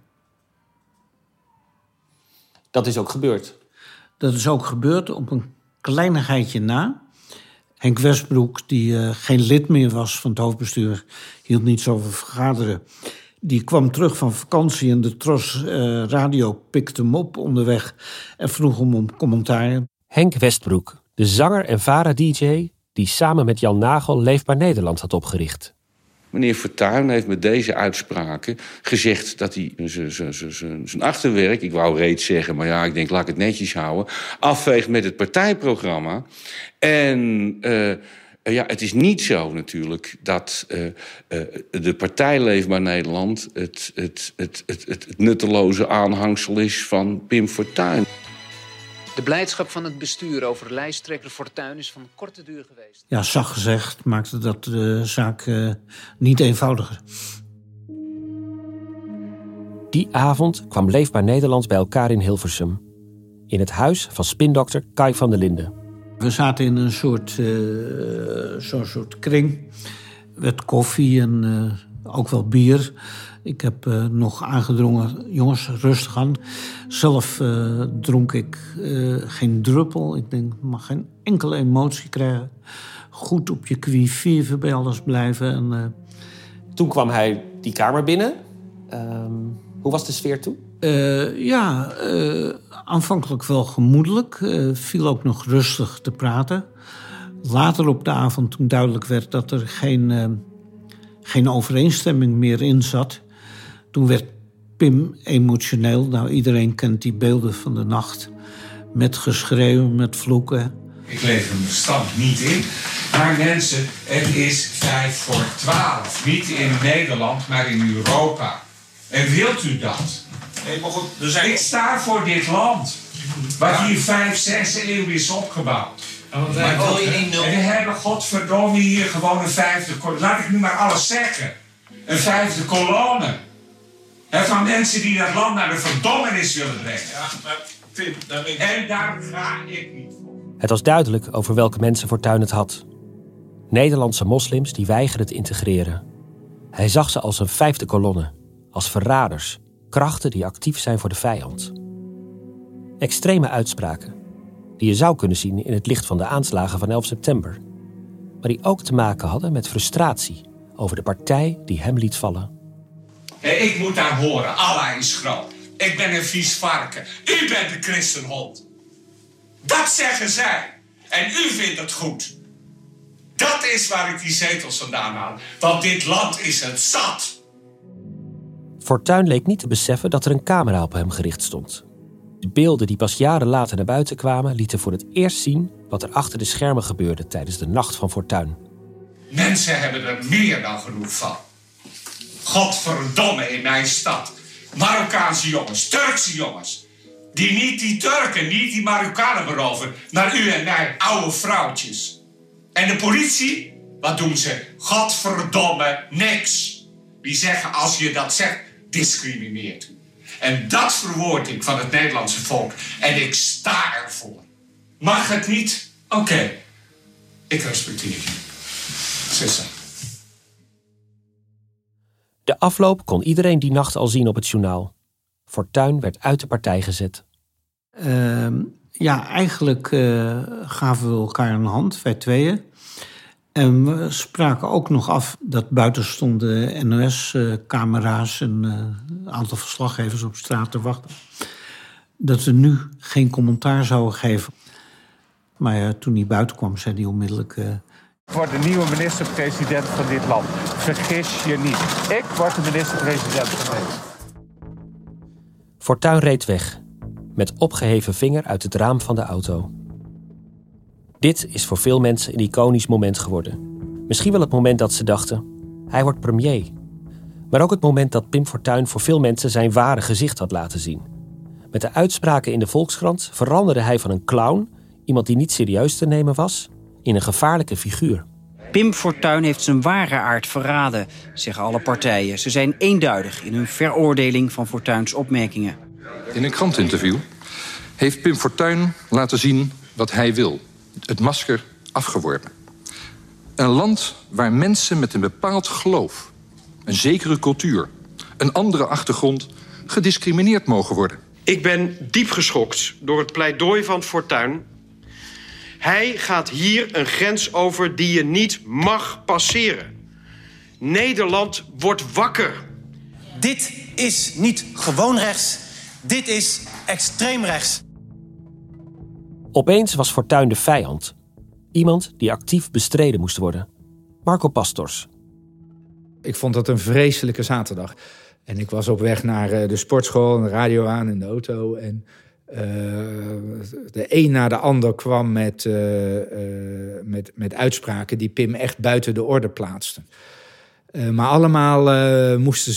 Dat is ook gebeurd? Dat is ook gebeurd op een kleinigheidje na. Henk Westbroek, die geen lid meer was van het hoofdbestuur, hield niet zo van vergaderen. Die kwam terug van vakantie en de Tros radio pikte hem op onderweg en vroeg hem om commentaar. Henk Westbroek, de zanger en VARA-dj die samen met Jan Nagel Leefbaar Nederland had opgericht. Meneer Fortuyn heeft met deze uitspraken gezegd dat hij zijn achterwerk, ik wou reeds zeggen, maar ja, ik denk laat ik het netjes houden, afveegt met het partijprogramma. En het is niet zo natuurlijk dat de partij Leefbaar Nederland het nutteloze aanhangsel is van Pim Fortuyn. De blijdschap van het bestuur over lijsttrekker Fortuyn is van korte duur geweest. Ja, zacht gezegd maakte dat de zaak niet eenvoudiger. Die avond kwam Leefbaar Nederland bij elkaar in Hilversum. In het huis van spindokter Kai van der Linden. We zaten in een zo'n soort kring. Met koffie en ook wel bier. Ik heb nog aangedrongen, jongens, rustig aan. Zelf dronk ik geen druppel. Ik denk, ik mag geen enkele emotie krijgen. Goed op je qui-vive bij alles blijven. En, toen kwam hij die kamer binnen. Hoe was de sfeer toen? Aanvankelijk wel gemoedelijk. Viel ook nog rustig te praten. Later op de avond, toen duidelijk werd dat er geen overeenstemming meer in zat, toen werd Pim emotioneel. Nou, iedereen kent die beelden van de nacht. Met geschreeuw, met vloeken. Ik leef een bestand niet in. Maar mensen, het is 11:55. Niet in Nederland, maar in Europa. En wilt u dat? Ik sta voor dit land. Wat hier 5, 6 eeuwen is opgebouwd. Maar wil je niet nul? En we hebben godverdomme hier gewoon een 5e kolonne. Laat ik nu maar alles zeggen. Een 5e kolonne. Van mensen die dat land naar de verdommenis willen brengen. Ja, maar Tim, en daar ga ik niet voor. Het was duidelijk over welke mensen Fortuyn het had. Nederlandse moslims die weigerden te integreren. Hij zag ze als een 5e kolonne. Als verraders. Krachten die actief zijn voor de vijand. Extreme uitspraken. Die je zou kunnen zien in het licht van de aanslagen van 11 september. Maar die ook te maken hadden met frustratie over de partij die hem liet vallen. Ik moet daar horen, Allah is groot. Ik ben een vies varken. U bent de christenhond. Dat zeggen zij. En u vindt het goed. Dat is waar ik die zetels vandaan haal. Want dit land is het zat. Fortuyn leek niet te beseffen dat er een camera op hem gericht stond. De beelden die pas jaren later naar buiten kwamen lieten voor het eerst zien wat er achter de schermen gebeurde tijdens de nacht van Fortuyn. Mensen hebben er meer dan genoeg van. Godverdomme in mijn stad. Marokkaanse jongens, Turkse jongens. Die niet die Turken, niet die Marokkanen beroven, maar u en mij, oude vrouwtjes. En de politie, wat doen ze? Godverdomme niks. Die zeggen als je dat zegt, discrimineert u. En dat verwoord ik van het Nederlandse volk. En ik sta ervoor. Mag het niet? Oké. Ik respecteer je. Sissa. De afloop kon iedereen die nacht al zien op het journaal. Fortuyn werd uit de partij gezet. Eigenlijk gaven we elkaar een hand, wij tweeën. En we spraken ook nog af dat buiten stonden NOS-camera's en een aantal verslaggevers op straat te wachten. Dat we nu geen commentaar zouden geven. Maar ja, toen hij buiten kwam, zei hij onmiddellijk... Ik word de nieuwe minister-president van dit land. Vergis je niet. Ik word de minister-president van Nederland. Fortuyn reed weg, met opgeheven vinger uit het raam van de auto. Dit is voor veel mensen een iconisch moment geworden. Misschien wel het moment dat ze dachten, hij wordt premier. Maar ook het moment dat Pim Fortuyn voor veel mensen zijn ware gezicht had laten zien. Met de uitspraken in de Volkskrant veranderde hij van een clown, iemand die niet serieus te nemen was, in een gevaarlijke figuur. Pim Fortuyn heeft zijn ware aard verraden, zeggen alle partijen. Ze zijn eenduidig in hun veroordeling van Fortuyns opmerkingen. In een krantinterview heeft Pim Fortuyn laten zien wat hij wil. Het masker afgeworpen. Een land waar mensen met een bepaald geloof, een zekere cultuur, een andere achtergrond gediscrimineerd mogen worden. Ik ben diep geschokt door het pleidooi van Fortuyn. Hij gaat hier een grens over die je niet mag passeren. Nederland wordt wakker. Dit is niet gewoon rechts. Dit is extreem rechts. Opeens was Fortuyn de vijand. Iemand die actief bestreden moest worden. Marco Pastors. Ik vond dat een vreselijke zaterdag. En ik was op weg naar de sportschool en de radio aan in de auto. En de een na de ander kwam met uitspraken die Pim echt buiten de orde plaatsten. Maar allemaal moesten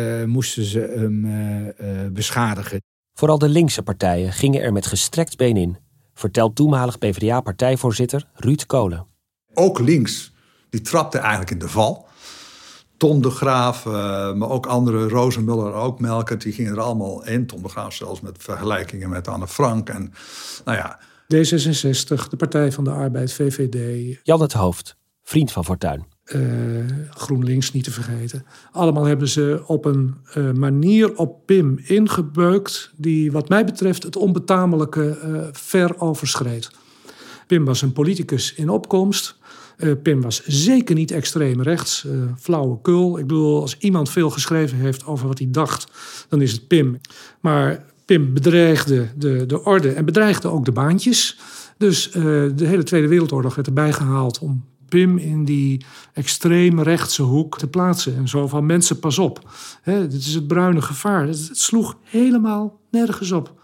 ze hem beschadigen. Vooral de linkse partijen gingen er met gestrekt been in, vertelt toenmalig PvdA-partijvoorzitter Ruud Kolen. Ook links, die trapte eigenlijk in de val. Tom de Graaf, maar ook andere, Rozenmuller, ook Melkert, die gingen er allemaal in. Tom de Graaf zelfs met vergelijkingen met Anne Frank. En, nou ja. D66, de Partij van de Arbeid, VVD. Jan het Hoofd, vriend van Fortuyn. GroenLinks niet te vergeten. Allemaal hebben ze op een manier op Pim ingebeukt die wat mij betreft het onbetamelijke ver overschreed. Pim was een politicus in opkomst. Pim was zeker niet extreem rechts, flauwekul. Ik bedoel, als iemand veel geschreven heeft over wat hij dacht, dan is het Pim. Maar Pim bedreigde de orde en bedreigde ook de baantjes. Dus de hele Tweede Wereldoorlog werd erbij gehaald om Pim in die extreem rechtse hoek te plaatsen. En zo van mensen, pas op. Dit is het bruine gevaar. Het sloeg helemaal nergens op.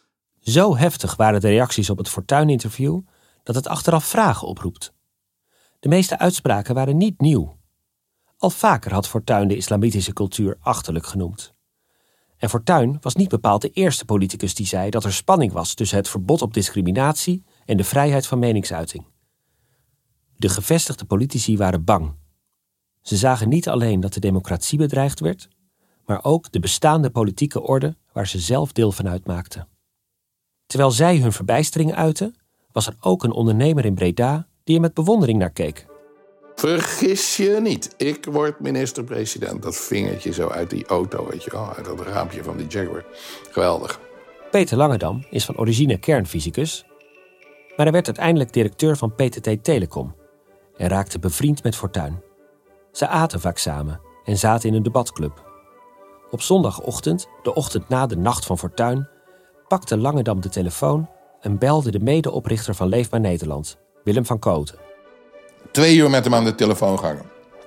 Zo heftig waren de reacties op het Fortuyn-interview dat het achteraf vragen oproept. De meeste uitspraken waren niet nieuw. Al vaker had Fortuyn de islamitische cultuur achterlijk genoemd. En Fortuyn was niet bepaald de eerste politicus die zei dat er spanning was tussen het verbod op discriminatie en de vrijheid van meningsuiting. De gevestigde politici waren bang. Ze zagen niet alleen dat de democratie bedreigd werd, maar ook de bestaande politieke orde waar ze zelf deel van uitmaakten. Terwijl zij hun verbijstering uitten, was er ook een ondernemer in Breda die er met bewondering naar keek. Vergis je niet, ik word minister-president. Dat vingertje zo uit die auto, weet je wel, uit dat raampje van die Jaguar. Geweldig. Peter Langedam is van origine kernfysicus, maar hij werd uiteindelijk directeur van PTT Telecom en raakte bevriend met Fortuyn. Ze aten vaak samen en zaten in een debatclub. Op zondagochtend, de ochtend na de nacht van Fortuyn, pakte Langedam de telefoon en belde de medeoprichter van Leefbaar Nederland, Willem van Kooten. 2 uur met hem aan de telefoon gehangen.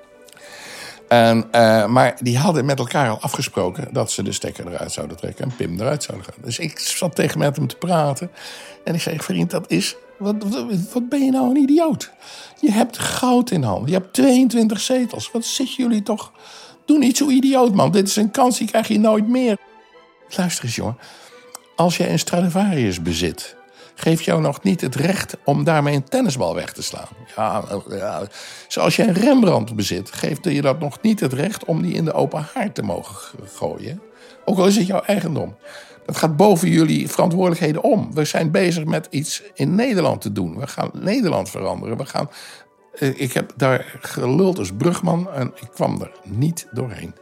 Maar die hadden met elkaar al afgesproken dat ze de stekker eruit zouden trekken en Pim eruit zouden gaan. Dus ik zat tegen met hem te praten en ik zei, vriend, dat is... Wat ben je nou een idioot? Je hebt goud in handen. Je hebt 22 zetels. Wat zitten jullie toch? Doe niet zo idioot, man. Dit is een kans, die krijg je nooit meer. Luister eens, jongen. Als jij een Stradivarius bezit, geeft jou nog niet het recht om daarmee een tennisbal weg te slaan. Ja. Zoals je een Rembrandt bezit, geeft je dat nog niet het recht om die in de open haard te mogen gooien. Ook al is het jouw eigendom. Dat gaat boven jullie verantwoordelijkheden om. We zijn bezig met iets in Nederland te doen. We gaan Nederland veranderen. Ik heb daar geluld als brugman en ik kwam er niet doorheen.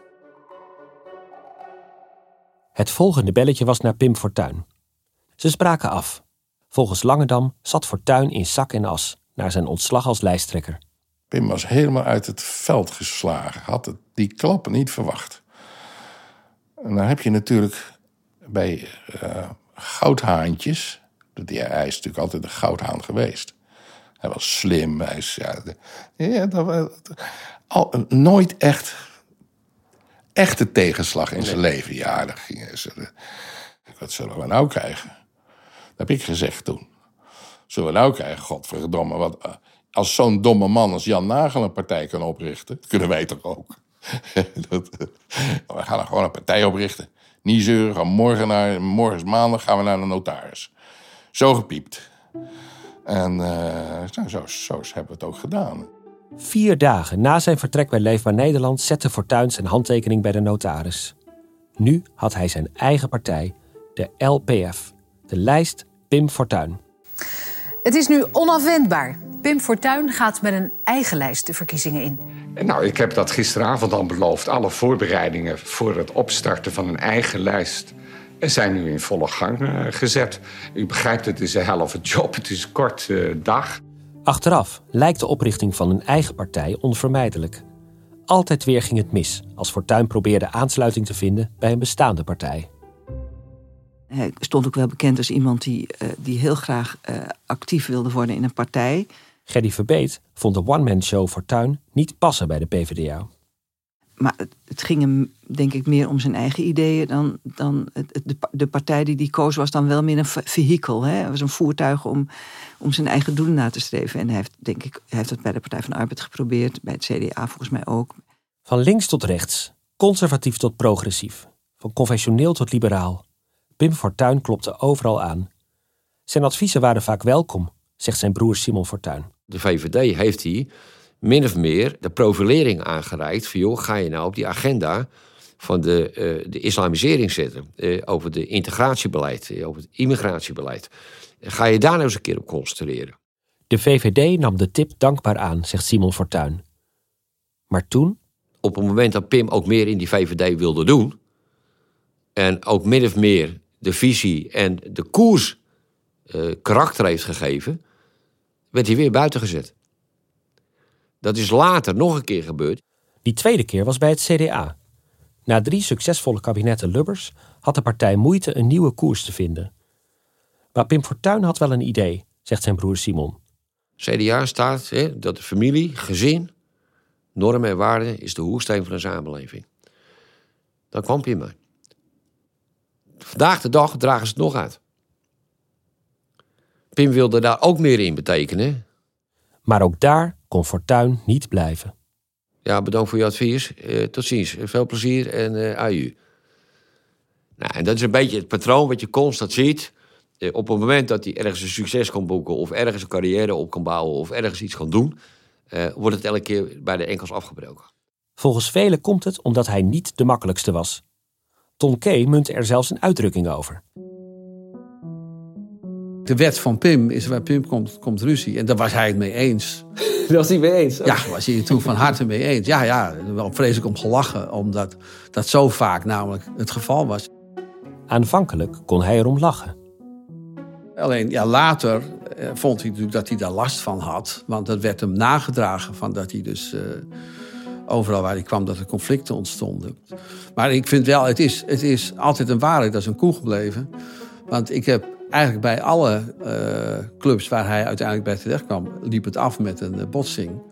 Het volgende belletje was naar Pim Fortuyn. Ze spraken af. Volgens Langedam zat Fortuyn in zak en as naar zijn ontslag als lijsttrekker. Pim was helemaal uit het veld geslagen. Had die klappen niet verwacht. En dan heb je natuurlijk bij goudhaantjes... Hij is natuurlijk altijd een goudhaan geweest. Hij was slim. Hij is, nooit echte tegenslag in zijn leven. Ja, dan gingen ze... Wat zullen we nou krijgen? Dat heb ik gezegd toen. Zullen we nou krijgen? Godverdomme, wat... Als zo'n domme man als Jan Nagel een partij kan oprichten... Dat kunnen wij toch ook? We gaan er gewoon een partij oprichten. Niet zeuren, gaan morgen is maandag, gaan we naar de notaris. Zo gepiept. En zo hebben we het ook gedaan. 4 dagen na zijn vertrek bij Leefbaar Nederland... zette Fortuyn zijn handtekening bij de notaris. Nu had hij zijn eigen partij, de LPF. De lijst Pim Fortuyn. Het is nu onafwendbaar. Pim Fortuyn gaat met een eigen lijst de verkiezingen in. Nou, ik heb dat gisteravond al beloofd. Alle voorbereidingen voor het opstarten van een eigen lijst... zijn nu in volle gang gezet. U begrijpt, het is een hell of a job. Het is een korte dag. Achteraf lijkt de oprichting van een eigen partij onvermijdelijk. Altijd weer ging het mis als Fortuyn probeerde aansluiting te vinden bij een bestaande partij. Hij stond ook wel bekend als iemand die heel graag actief wilde worden in een partij. Gerdy Verbeet vond de one-man-show Fortuyn niet passen bij de PvdA. Maar het ging hem, denk ik, meer om zijn eigen ideeën dan de partij die koos was dan wel meer een vehikel. Hè? Het was een voertuig om zijn eigen doelen na te streven. En hij heeft dat bij de Partij van de Arbeid geprobeerd, bij het CDA volgens mij ook. Van links tot rechts, conservatief tot progressief, van conventioneel tot liberaal. Pim Fortuyn klopte overal aan. Zijn adviezen waren vaak welkom, zegt zijn broer Simon Fortuyn. De VVD heeft hij min of meer de profilering aangereikt van, joh, ga je nou op die agenda van de islamisering zetten, over de integratiebeleid, over het immigratiebeleid. Ga je daar nou eens een keer op concentreren? De VVD nam de tip dankbaar aan, zegt Simon Fortuyn. Maar toen? Op het moment dat Pim ook meer in die VVD wilde doen, en ook min of meer de visie en de koers karakter heeft gegeven, werd hij weer buiten gezet. Dat is later nog een keer gebeurd. Die tweede keer was bij het CDA. Na 3 succesvolle kabinetten Lubbers had de partij moeite een nieuwe koers te vinden. Maar Pim Fortuyn had wel een idee, zegt zijn broer Simon. CDA staat dat de familie, gezin, normen en waarden is de hoeksteen van een samenleving. Dan kwam Pim mee. Vandaag de dag dragen ze het nog uit. Pim wilde daar ook meer in betekenen. Maar ook daar kon Fortuyn niet blijven. Ja, bedankt voor je advies. Tot ziens. Veel plezier en aju. Nou, en dat is een beetje het patroon wat je constant ziet. Op het moment dat hij ergens een succes kan boeken, of ergens een carrière op kan bouwen, of ergens iets kan doen, wordt het elke keer bij de enkels afgebroken. Volgens velen komt het omdat hij niet de makkelijkste was. Ton Kee muntte er zelfs een uitdrukking over. De wet van Pim is waar Pim komt ruzie. En daar was hij het mee eens. Daar was hij mee eens? Ja, daar was hij het toen van harte mee eens. Ja, wel vreselijk om gelachen. Omdat dat zo vaak namelijk het geval was. Aanvankelijk kon hij erom lachen. Alleen later vond hij natuurlijk dat hij daar last van had. Want dat werd hem nagedragen van dat hij dus overal waar hij kwam dat er conflicten ontstonden. Maar ik vind wel, het is altijd een waarheid, dat is een koe gebleven. Want ik heb eigenlijk bij alle clubs waar hij uiteindelijk bij terecht kwam, liep het af met een botsing.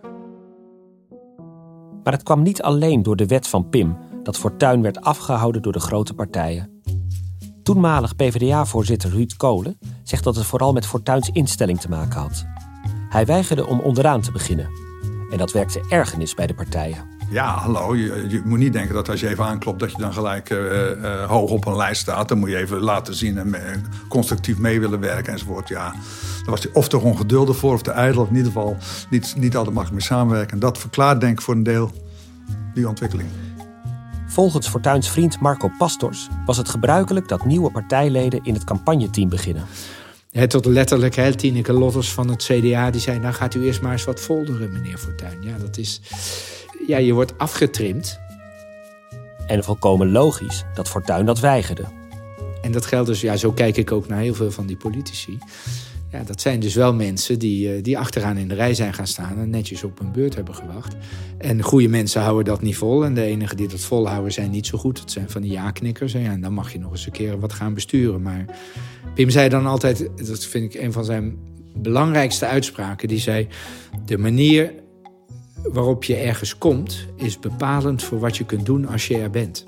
Maar het kwam niet alleen door de wet van Pim dat Fortuyn werd afgehouden door de grote partijen. Toenmalig PvdA-voorzitter Ruud Kolen zegt dat het vooral met Fortuyns instelling te maken had. Hij weigerde om onderaan te beginnen. En dat werkte ergernis bij de partijen. Ja, hallo, je moet niet denken dat als je even aanklopt dat je dan gelijk hoog op een lijst staat. Dan moet je even laten zien en constructief mee willen werken enzovoort. Ja, daar was hij of te ongeduldig voor of te ijdel. Of in ieder geval niet altijd makkelijk mee samenwerken. En dat verklaart denk ik voor een deel die ontwikkeling. Volgens Fortuyns vriend Marco Pastors was het gebruikelijk dat nieuwe partijleden in het campagneteam beginnen. Tot letterlijk, Tineke Lotters van het CDA, die zei, nou gaat u eerst maar eens wat folderen, meneer Fortuyn. Ja, dat is... Ja, je wordt afgetrimd. En volkomen logisch dat Fortuyn dat weigerde. En dat geldt dus, zo kijk ik ook naar heel veel van die politici. Ja, dat zijn dus wel mensen die achteraan in de rij zijn gaan staan en netjes op hun beurt hebben gewacht. En goede mensen houden dat niet vol. En de enigen die dat volhouden zijn niet zo goed. Dat zijn van die ja-knikkers. En dan mag je nog eens een keer wat gaan besturen. Maar Pim zei dan altijd, dat vind ik een van zijn belangrijkste uitspraken. Die zei, de manier waarop je ergens komt is bepalend voor wat je kunt doen als je er bent.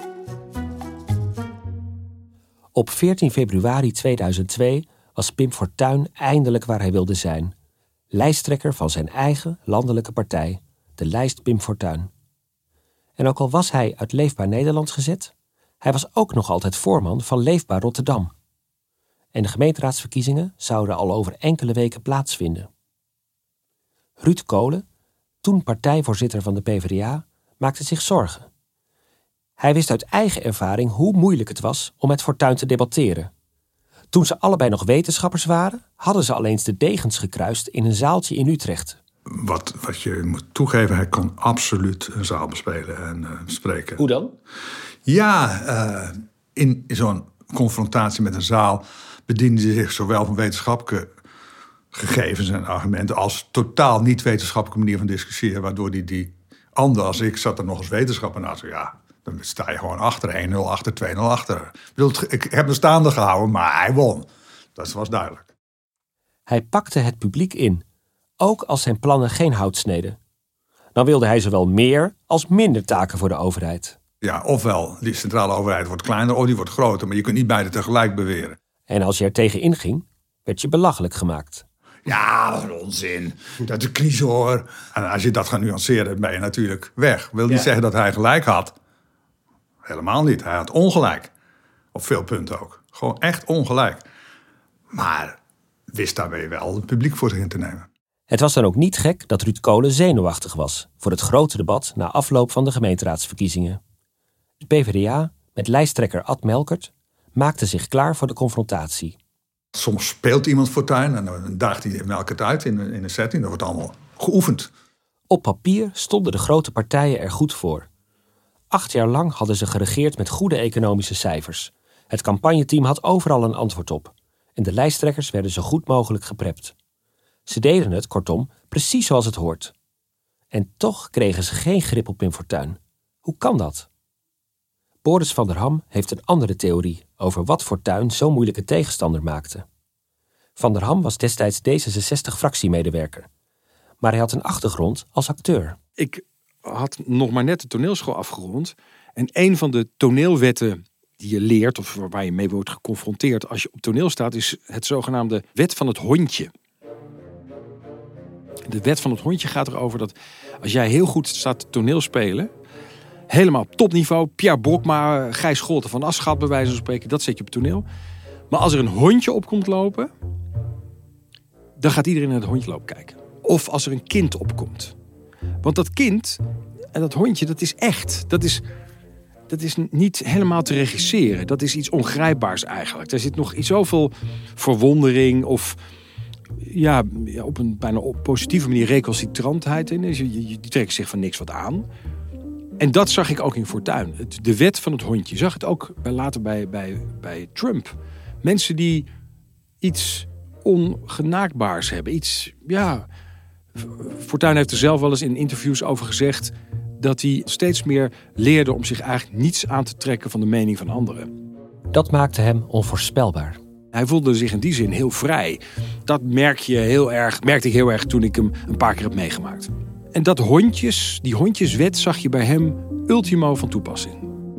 Op 14 februari 2002 was Pim Fortuyn eindelijk waar hij wilde zijn. Lijsttrekker van zijn eigen landelijke partij, de lijst Pim Fortuyn. En ook al was hij uit Leefbaar Nederland gezet, hij was ook nog altijd voorman van Leefbaar Rotterdam. En de gemeenteraadsverkiezingen zouden al over enkele weken plaatsvinden. Ruud Kolen, toen partijvoorzitter van de PvdA, maakte zich zorgen. Hij wist uit eigen ervaring hoe moeilijk het was om met Fortuyn te debatteren. Toen ze allebei nog wetenschappers waren, hadden ze al eens de degens gekruist in een zaaltje in Utrecht. Wat je moet toegeven, hij kon absoluut een zaal bespelen en spreken. Hoe dan? Ja, in zo'n confrontatie met een zaal bediende hij zich zowel van wetenschappelijke gegevens en argumenten als totaal niet wetenschappelijke manier van discussiëren, waardoor die ander als ik zat er nog als wetenschapper naast. Ja, dan sta je gewoon achter, 1-0 achter, 2-0 achter. Ik heb hem staande gehouden, maar hij won. Dat was duidelijk. Hij pakte het publiek in, ook als zijn plannen geen hout sneden. Dan wilde hij zowel meer als minder taken voor de overheid. Ja, ofwel, die centrale overheid wordt kleiner of die wordt groter, maar je kunt niet beide tegelijk beweren. En als je er tegen inging, werd je belachelijk gemaakt. Ja, dat is onzin. Dat is kniezen hoor. En als je dat gaat nuanceren, ben je natuurlijk weg. Wil niet zeggen dat hij gelijk had. Helemaal niet. Hij had ongelijk. Op veel punten ook. Gewoon echt ongelijk. Maar wist daarmee wel het publiek voor zich in te nemen. Het was dan ook niet gek dat Ruud Kolen zenuwachtig was voor het grote debat na afloop van de gemeenteraadsverkiezingen. De PvdA, met lijsttrekker Ad Melkert, maakte zich klaar voor de confrontatie. Soms speelt iemand Fortuyn en dan daagt hij Melkert uit in een setting. Dat wordt allemaal geoefend. Op papier stonden de grote partijen er goed voor. 8 jaar lang hadden ze geregeerd met goede economische cijfers. Het campagneteam had overal een antwoord op. En de lijsttrekkers werden zo goed mogelijk geprept. Ze deden het, kortom, precies zoals het hoort. En toch kregen ze geen grip op Pim Fortuyn. Hoe kan dat? Boris van der Ham heeft een andere theorie over wat Fortuyn zo'n moeilijke tegenstander maakte. Van der Ham was destijds D66-fractiemedewerker. Maar hij had een achtergrond als acteur. Ik had nog maar net de toneelschool afgerond. En een van de toneelwetten die je leert, of waar je mee wordt geconfronteerd als je op toneel staat, is het zogenaamde wet van het hondje. De wet van het hondje gaat erover dat als jij heel goed staat te toneelspelen, helemaal op topniveau, Pierre Bokma, Gijs Scholten van Aschat bij wijze van spreken, dat zet je op het toneel. Maar als er een hondje op komt lopen, dan gaat iedereen naar het hondje lopen kijken. Of als er een kind opkomt. Want dat kind en dat hondje, dat is echt. Dat is niet helemaal te regisseren. Dat is iets ongrijpbaars eigenlijk. Daar zit nog zoveel verwondering of ja, op een bijna positieve manier recalcitrantheid in. Die trekken zich van niks wat aan. En dat zag ik ook in Fortuyn. De wet van het hondje. Je zag het ook later bij Trump. Mensen die iets ongenaakbaars hebben. Iets, ja. Fortuyn heeft er zelf wel eens in interviews over gezegd dat hij steeds meer leerde om zich eigenlijk niets aan te trekken van de mening van anderen. Dat maakte hem onvoorspelbaar. Hij voelde zich in die zin heel vrij. Dat merkte ik heel erg toen ik hem een paar keer heb meegemaakt. En die hondjeswet zag je bij hem ultimo van toepassing.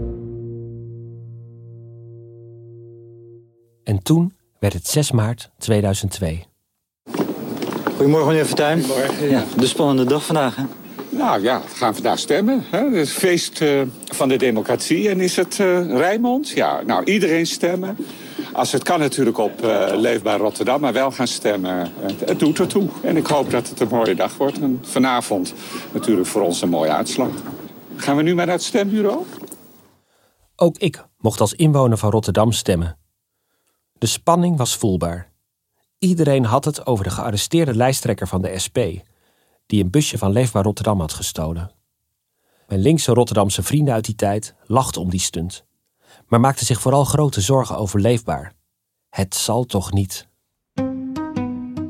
En toen werd het 6 maart 2002. Goedemorgen, meneer Fortuyn. Goedemorgen. Ja, de spannende dag vandaag, hè? Nou ja, we gaan vandaag stemmen. Hè? Het is het feest van de democratie. En is het Rijnmond? Ja, nou, iedereen stemmen. Als het kan natuurlijk op Leefbaar Rotterdam, maar wel gaan stemmen. Het doet ertoe. En ik hoop dat het een mooie dag wordt. En vanavond natuurlijk voor ons een mooie uitslag. Gaan we nu maar naar het stembureau? Ook ik mocht als inwoner van Rotterdam stemmen. De spanning was voelbaar. Iedereen had het over de gearresteerde lijsttrekker van de SP, die een busje van Leefbaar Rotterdam had gestolen. Mijn linkse Rotterdamse vrienden uit die tijd lachten om die stunt, maar maakten zich vooral grote zorgen over Leefbaar. Het zal toch niet.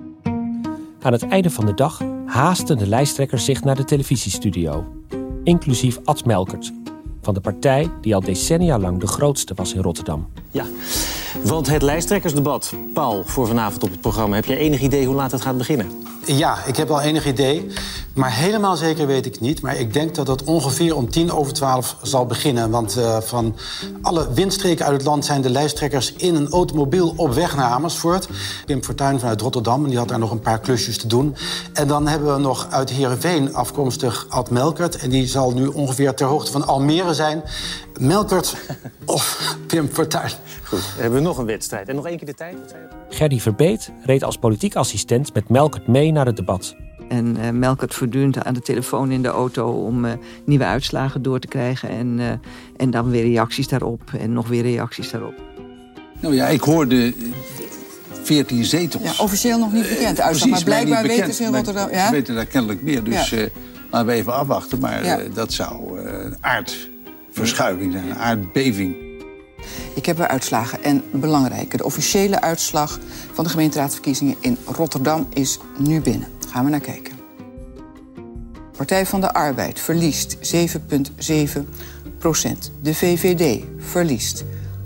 Aan het einde van de dag haasten de lijsttrekkers zich naar de televisiestudio. Inclusief Ad Melkert, van de partij die al decennia lang de grootste was in Rotterdam. Ja, want het lijsttrekkersdebat, Paul, voor vanavond op het programma. Heb jij enig idee hoe laat het gaat beginnen? Ja, ik heb wel enig idee. Maar helemaal zeker weet ik niet. Maar ik denk dat het ongeveer om 11:10 zal beginnen. Want van alle windstreken uit het land zijn de lijsttrekkers in een automobiel op weg naar Amersfoort. Pim Fortuyn vanuit Rotterdam, en die had daar nog een paar klusjes te doen. En dan hebben we nog uit Heerenveen afkomstig Ad Melkert. En die zal nu ongeveer ter hoogte van Almere zijn. Melkert of Pim Fortuyn. Goed, dan hebben we nog een wedstrijd. En nog één keer de tijd. Gerdy Verbeet reed als politiek assistent met Melkert mee naar het debat. En Melkert voortdurend aan de telefoon in de auto om nieuwe uitslagen door te krijgen. En dan weer reacties daarop en nog weer reacties daarop. Nou ja, ik hoorde 14 zetels. Ja, officieel nog niet bekend de uitslag, maar blijkbaar weten ze in Rotterdam. Ja? Ze weten daar kennelijk meer, dus laten we even afwachten. Maar dat zou een aardverschuiving zijn, een aardbeving. Ik heb er uitslagen en belangrijke. De officiële uitslag van de gemeenteraadsverkiezingen in Rotterdam is nu binnen. Gaan we naar kijken. Partij van de Arbeid verliest 7,7%. De VVD verliest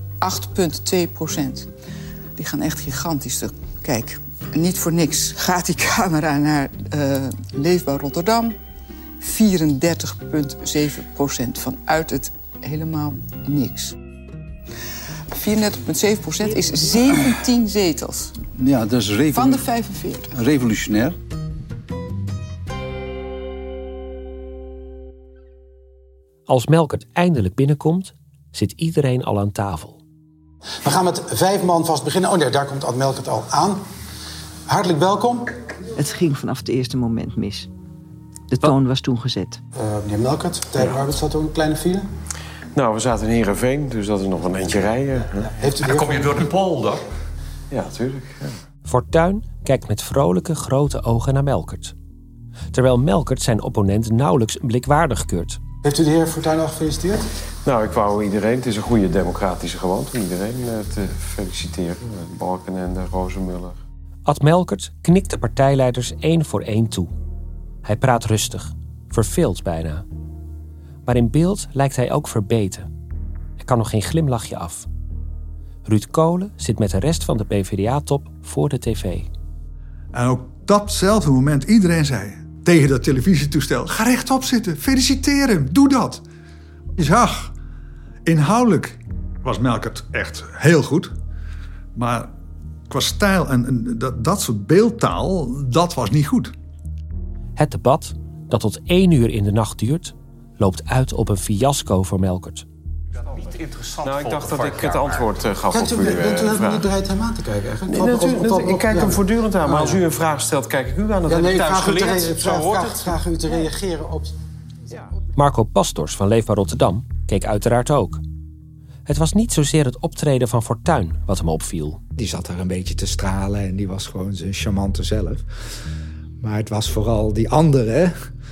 8,2%. Die gaan echt gigantisch terug. Kijk, niet voor niks gaat die camera naar Leefbaar Rotterdam. 34,7% vanuit het helemaal niks. 34,7% is 17 zetels. Ja, dat is van de 45. Revolutionair. Als Melkert eindelijk binnenkomt, zit iedereen al aan tafel. We gaan met 5 man vast beginnen. Oh nee, daar komt Ad Melkert al aan. Hartelijk welkom. Het ging vanaf het eerste moment mis. De toon was toen gezet. Meneer Melkert, Partij Arbeid zat ook een kleine file. Nou, we zaten in Heerenveen, dus dat is nog een eentje rijden. Heeft u dan kom je door de polder. Ja, tuurlijk. Ja. Fortuyn kijkt met vrolijke, grote ogen naar Melkert. Terwijl Melkert zijn opponent nauwelijks blikwaardig keurt. Heeft u de heer Fortuyn al gefeliciteerd? Nou, ik wou iedereen, het is een goede democratische gewoonte, iedereen te feliciteren. Balkenende, Rozenmuller. Ad Melkert knikt de partijleiders 1 voor 1 toe. Hij praat rustig, verveeld bijna. Maar in beeld lijkt hij ook verbeten. Er kan nog geen glimlachje af. Ruud Kolen zit met de rest van de PvdA-top voor de tv. En ook datzelfde moment iedereen zei tegen dat televisietoestel: ga rechtop zitten, feliciteer hem, doe dat. Je zag, inhoudelijk was Melkert echt heel goed. Maar qua stijl en dat soort beeldtaal, dat was niet goed. Het debat, dat tot 1 uur in de nacht duurt, loopt uit op een fiasco voor Melkert. Niet interessant. Nou, ik dacht dat ik het antwoord gaf op uw vraag. Bent u niet bereid hem aan te kijken eigenlijk? Nee, ik kijk hem voortdurend aan, maar als u een vraag stelt, kijk ik u aan. Dat heb ik thuis geleerd. Vraag u te reageren op... Marco Pastors van Leefbaar Rotterdam keek uiteraard ook. Het was niet zozeer het optreden van Fortuyn wat hem opviel. Die zat daar een beetje te stralen en die was gewoon zijn charmante zelf. Maar het was vooral die andere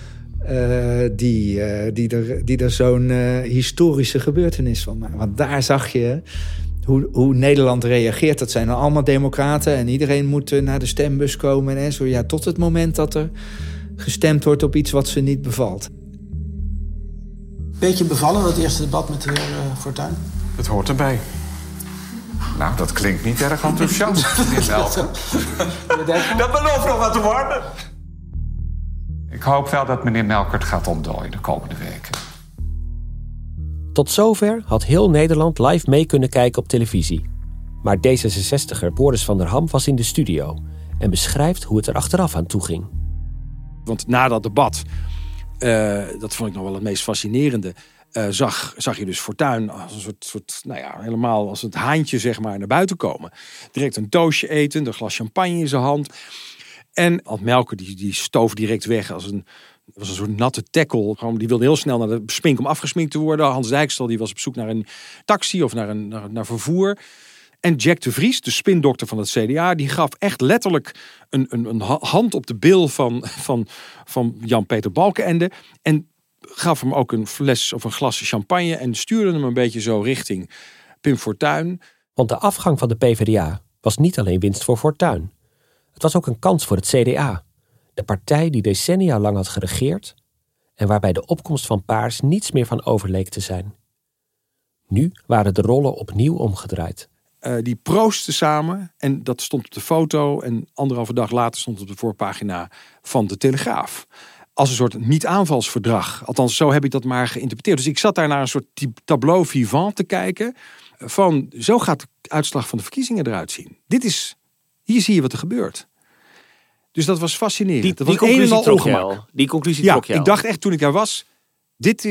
die er zo'n historische gebeurtenis van maken. Want daar zag je hoe Nederland reageert. Dat zijn allemaal democraten en iedereen moet naar de stembus komen en zo. Ja, tot het moment dat er gestemd wordt op iets wat ze niet bevalt. Beetje bevallen, dat eerste debat met de heer Fortuyn? Het hoort erbij. Nou, dat klinkt niet erg enthousiast, meneer Melkert. Dat belooft nog wat te worden. Ik hoop wel dat meneer Melkert gaat ontdooien de komende weken. Tot zover had heel Nederland live mee kunnen kijken op televisie. Maar D66er Boris van der Ham was in de studio en beschrijft hoe het er achteraf aan toe ging. Want na dat debat, dat vond ik nog wel het meest fascinerende, zag je dus Fortuyn als een soort helemaal als het haantje zeg maar naar buiten komen. Direct een doosje eten, een glas champagne in zijn hand. En Ad Melkert die stoof direct weg als een soort natte tackle. Gewoon, die wilde heel snel naar de spink om afgesminkt te worden. Hans Dijkstal die was op zoek naar een taxi of naar vervoer. En Jack de Vries, de spindokter van het CDA, die gaf echt letterlijk een hand op de bil van Jan-Peter Balkenende. En gaf hem ook een fles of een glas champagne en stuurde hem een beetje zo richting Pim Fortuyn. Want de afgang van de PvdA was niet alleen winst voor Fortuyn. Het was ook een kans voor het CDA. De partij die decennia lang had geregeerd en waarbij de opkomst van Paars niets meer van over leek te zijn. Nu waren de rollen opnieuw omgedraaid. Die proosten samen en dat stond op de foto en 1,5 dag later stond het op de voorpagina van de Telegraaf. Als een soort niet-aanvalsverdrag. Althans, zo heb ik dat maar geïnterpreteerd. Dus ik zat daar naar een soort tableau vivant te kijken. Van, zo gaat de uitslag van de verkiezingen eruit zien. Hier zie je wat er gebeurt. Dus dat was fascinerend. Die conclusie trok je al. Die conclusie trok je al. Ik dacht echt toen ik daar was, dit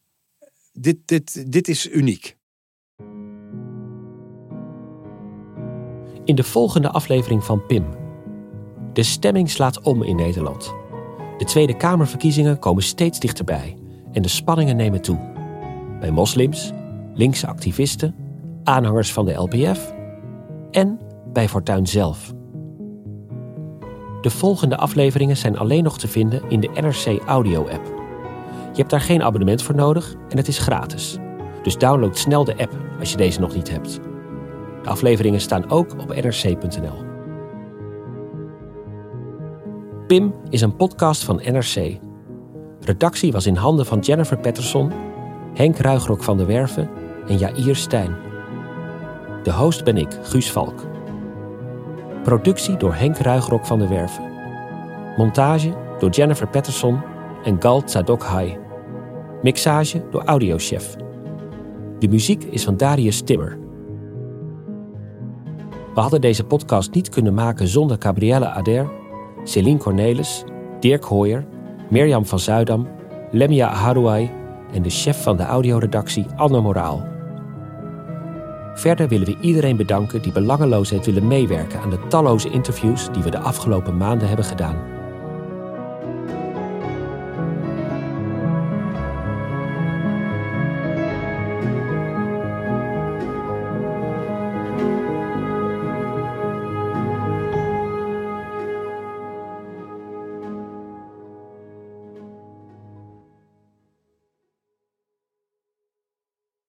is uniek. In de volgende aflevering van Pim. De stemming slaat om in Nederland. De Tweede Kamerverkiezingen komen steeds dichterbij en de spanningen nemen toe. Bij moslims, linkse activisten, aanhangers van de LPF en bij Fortuyn zelf. De volgende afleveringen zijn alleen nog te vinden in de NRC Audio-app. Je hebt daar geen abonnement voor nodig en het is gratis. Dus download snel de app als je deze nog niet hebt. De afleveringen staan ook op nrc.nl. Pim is een podcast van NRC. Redactie was in handen van Jennifer Patterson, Henk Ruigrok van der Werven en Jair Stijn. De host ben ik, Guus Valk. Productie door Henk Ruigrok van der Werven. Montage door Jennifer Patterson en Gal Tzadok Hai. Mixage door Audiochef. De muziek is van Darius Timmer. We hadden deze podcast niet kunnen maken zonder Gabrielle Ader, Céline Cornelis, Dirk Hooyer, Mirjam van Zuidam, Lemia Harouai en de chef van de audioredactie Anne Moraal. Verder willen we iedereen bedanken die belangeloos heeft willen meewerken aan de talloze interviews die we de afgelopen maanden hebben gedaan.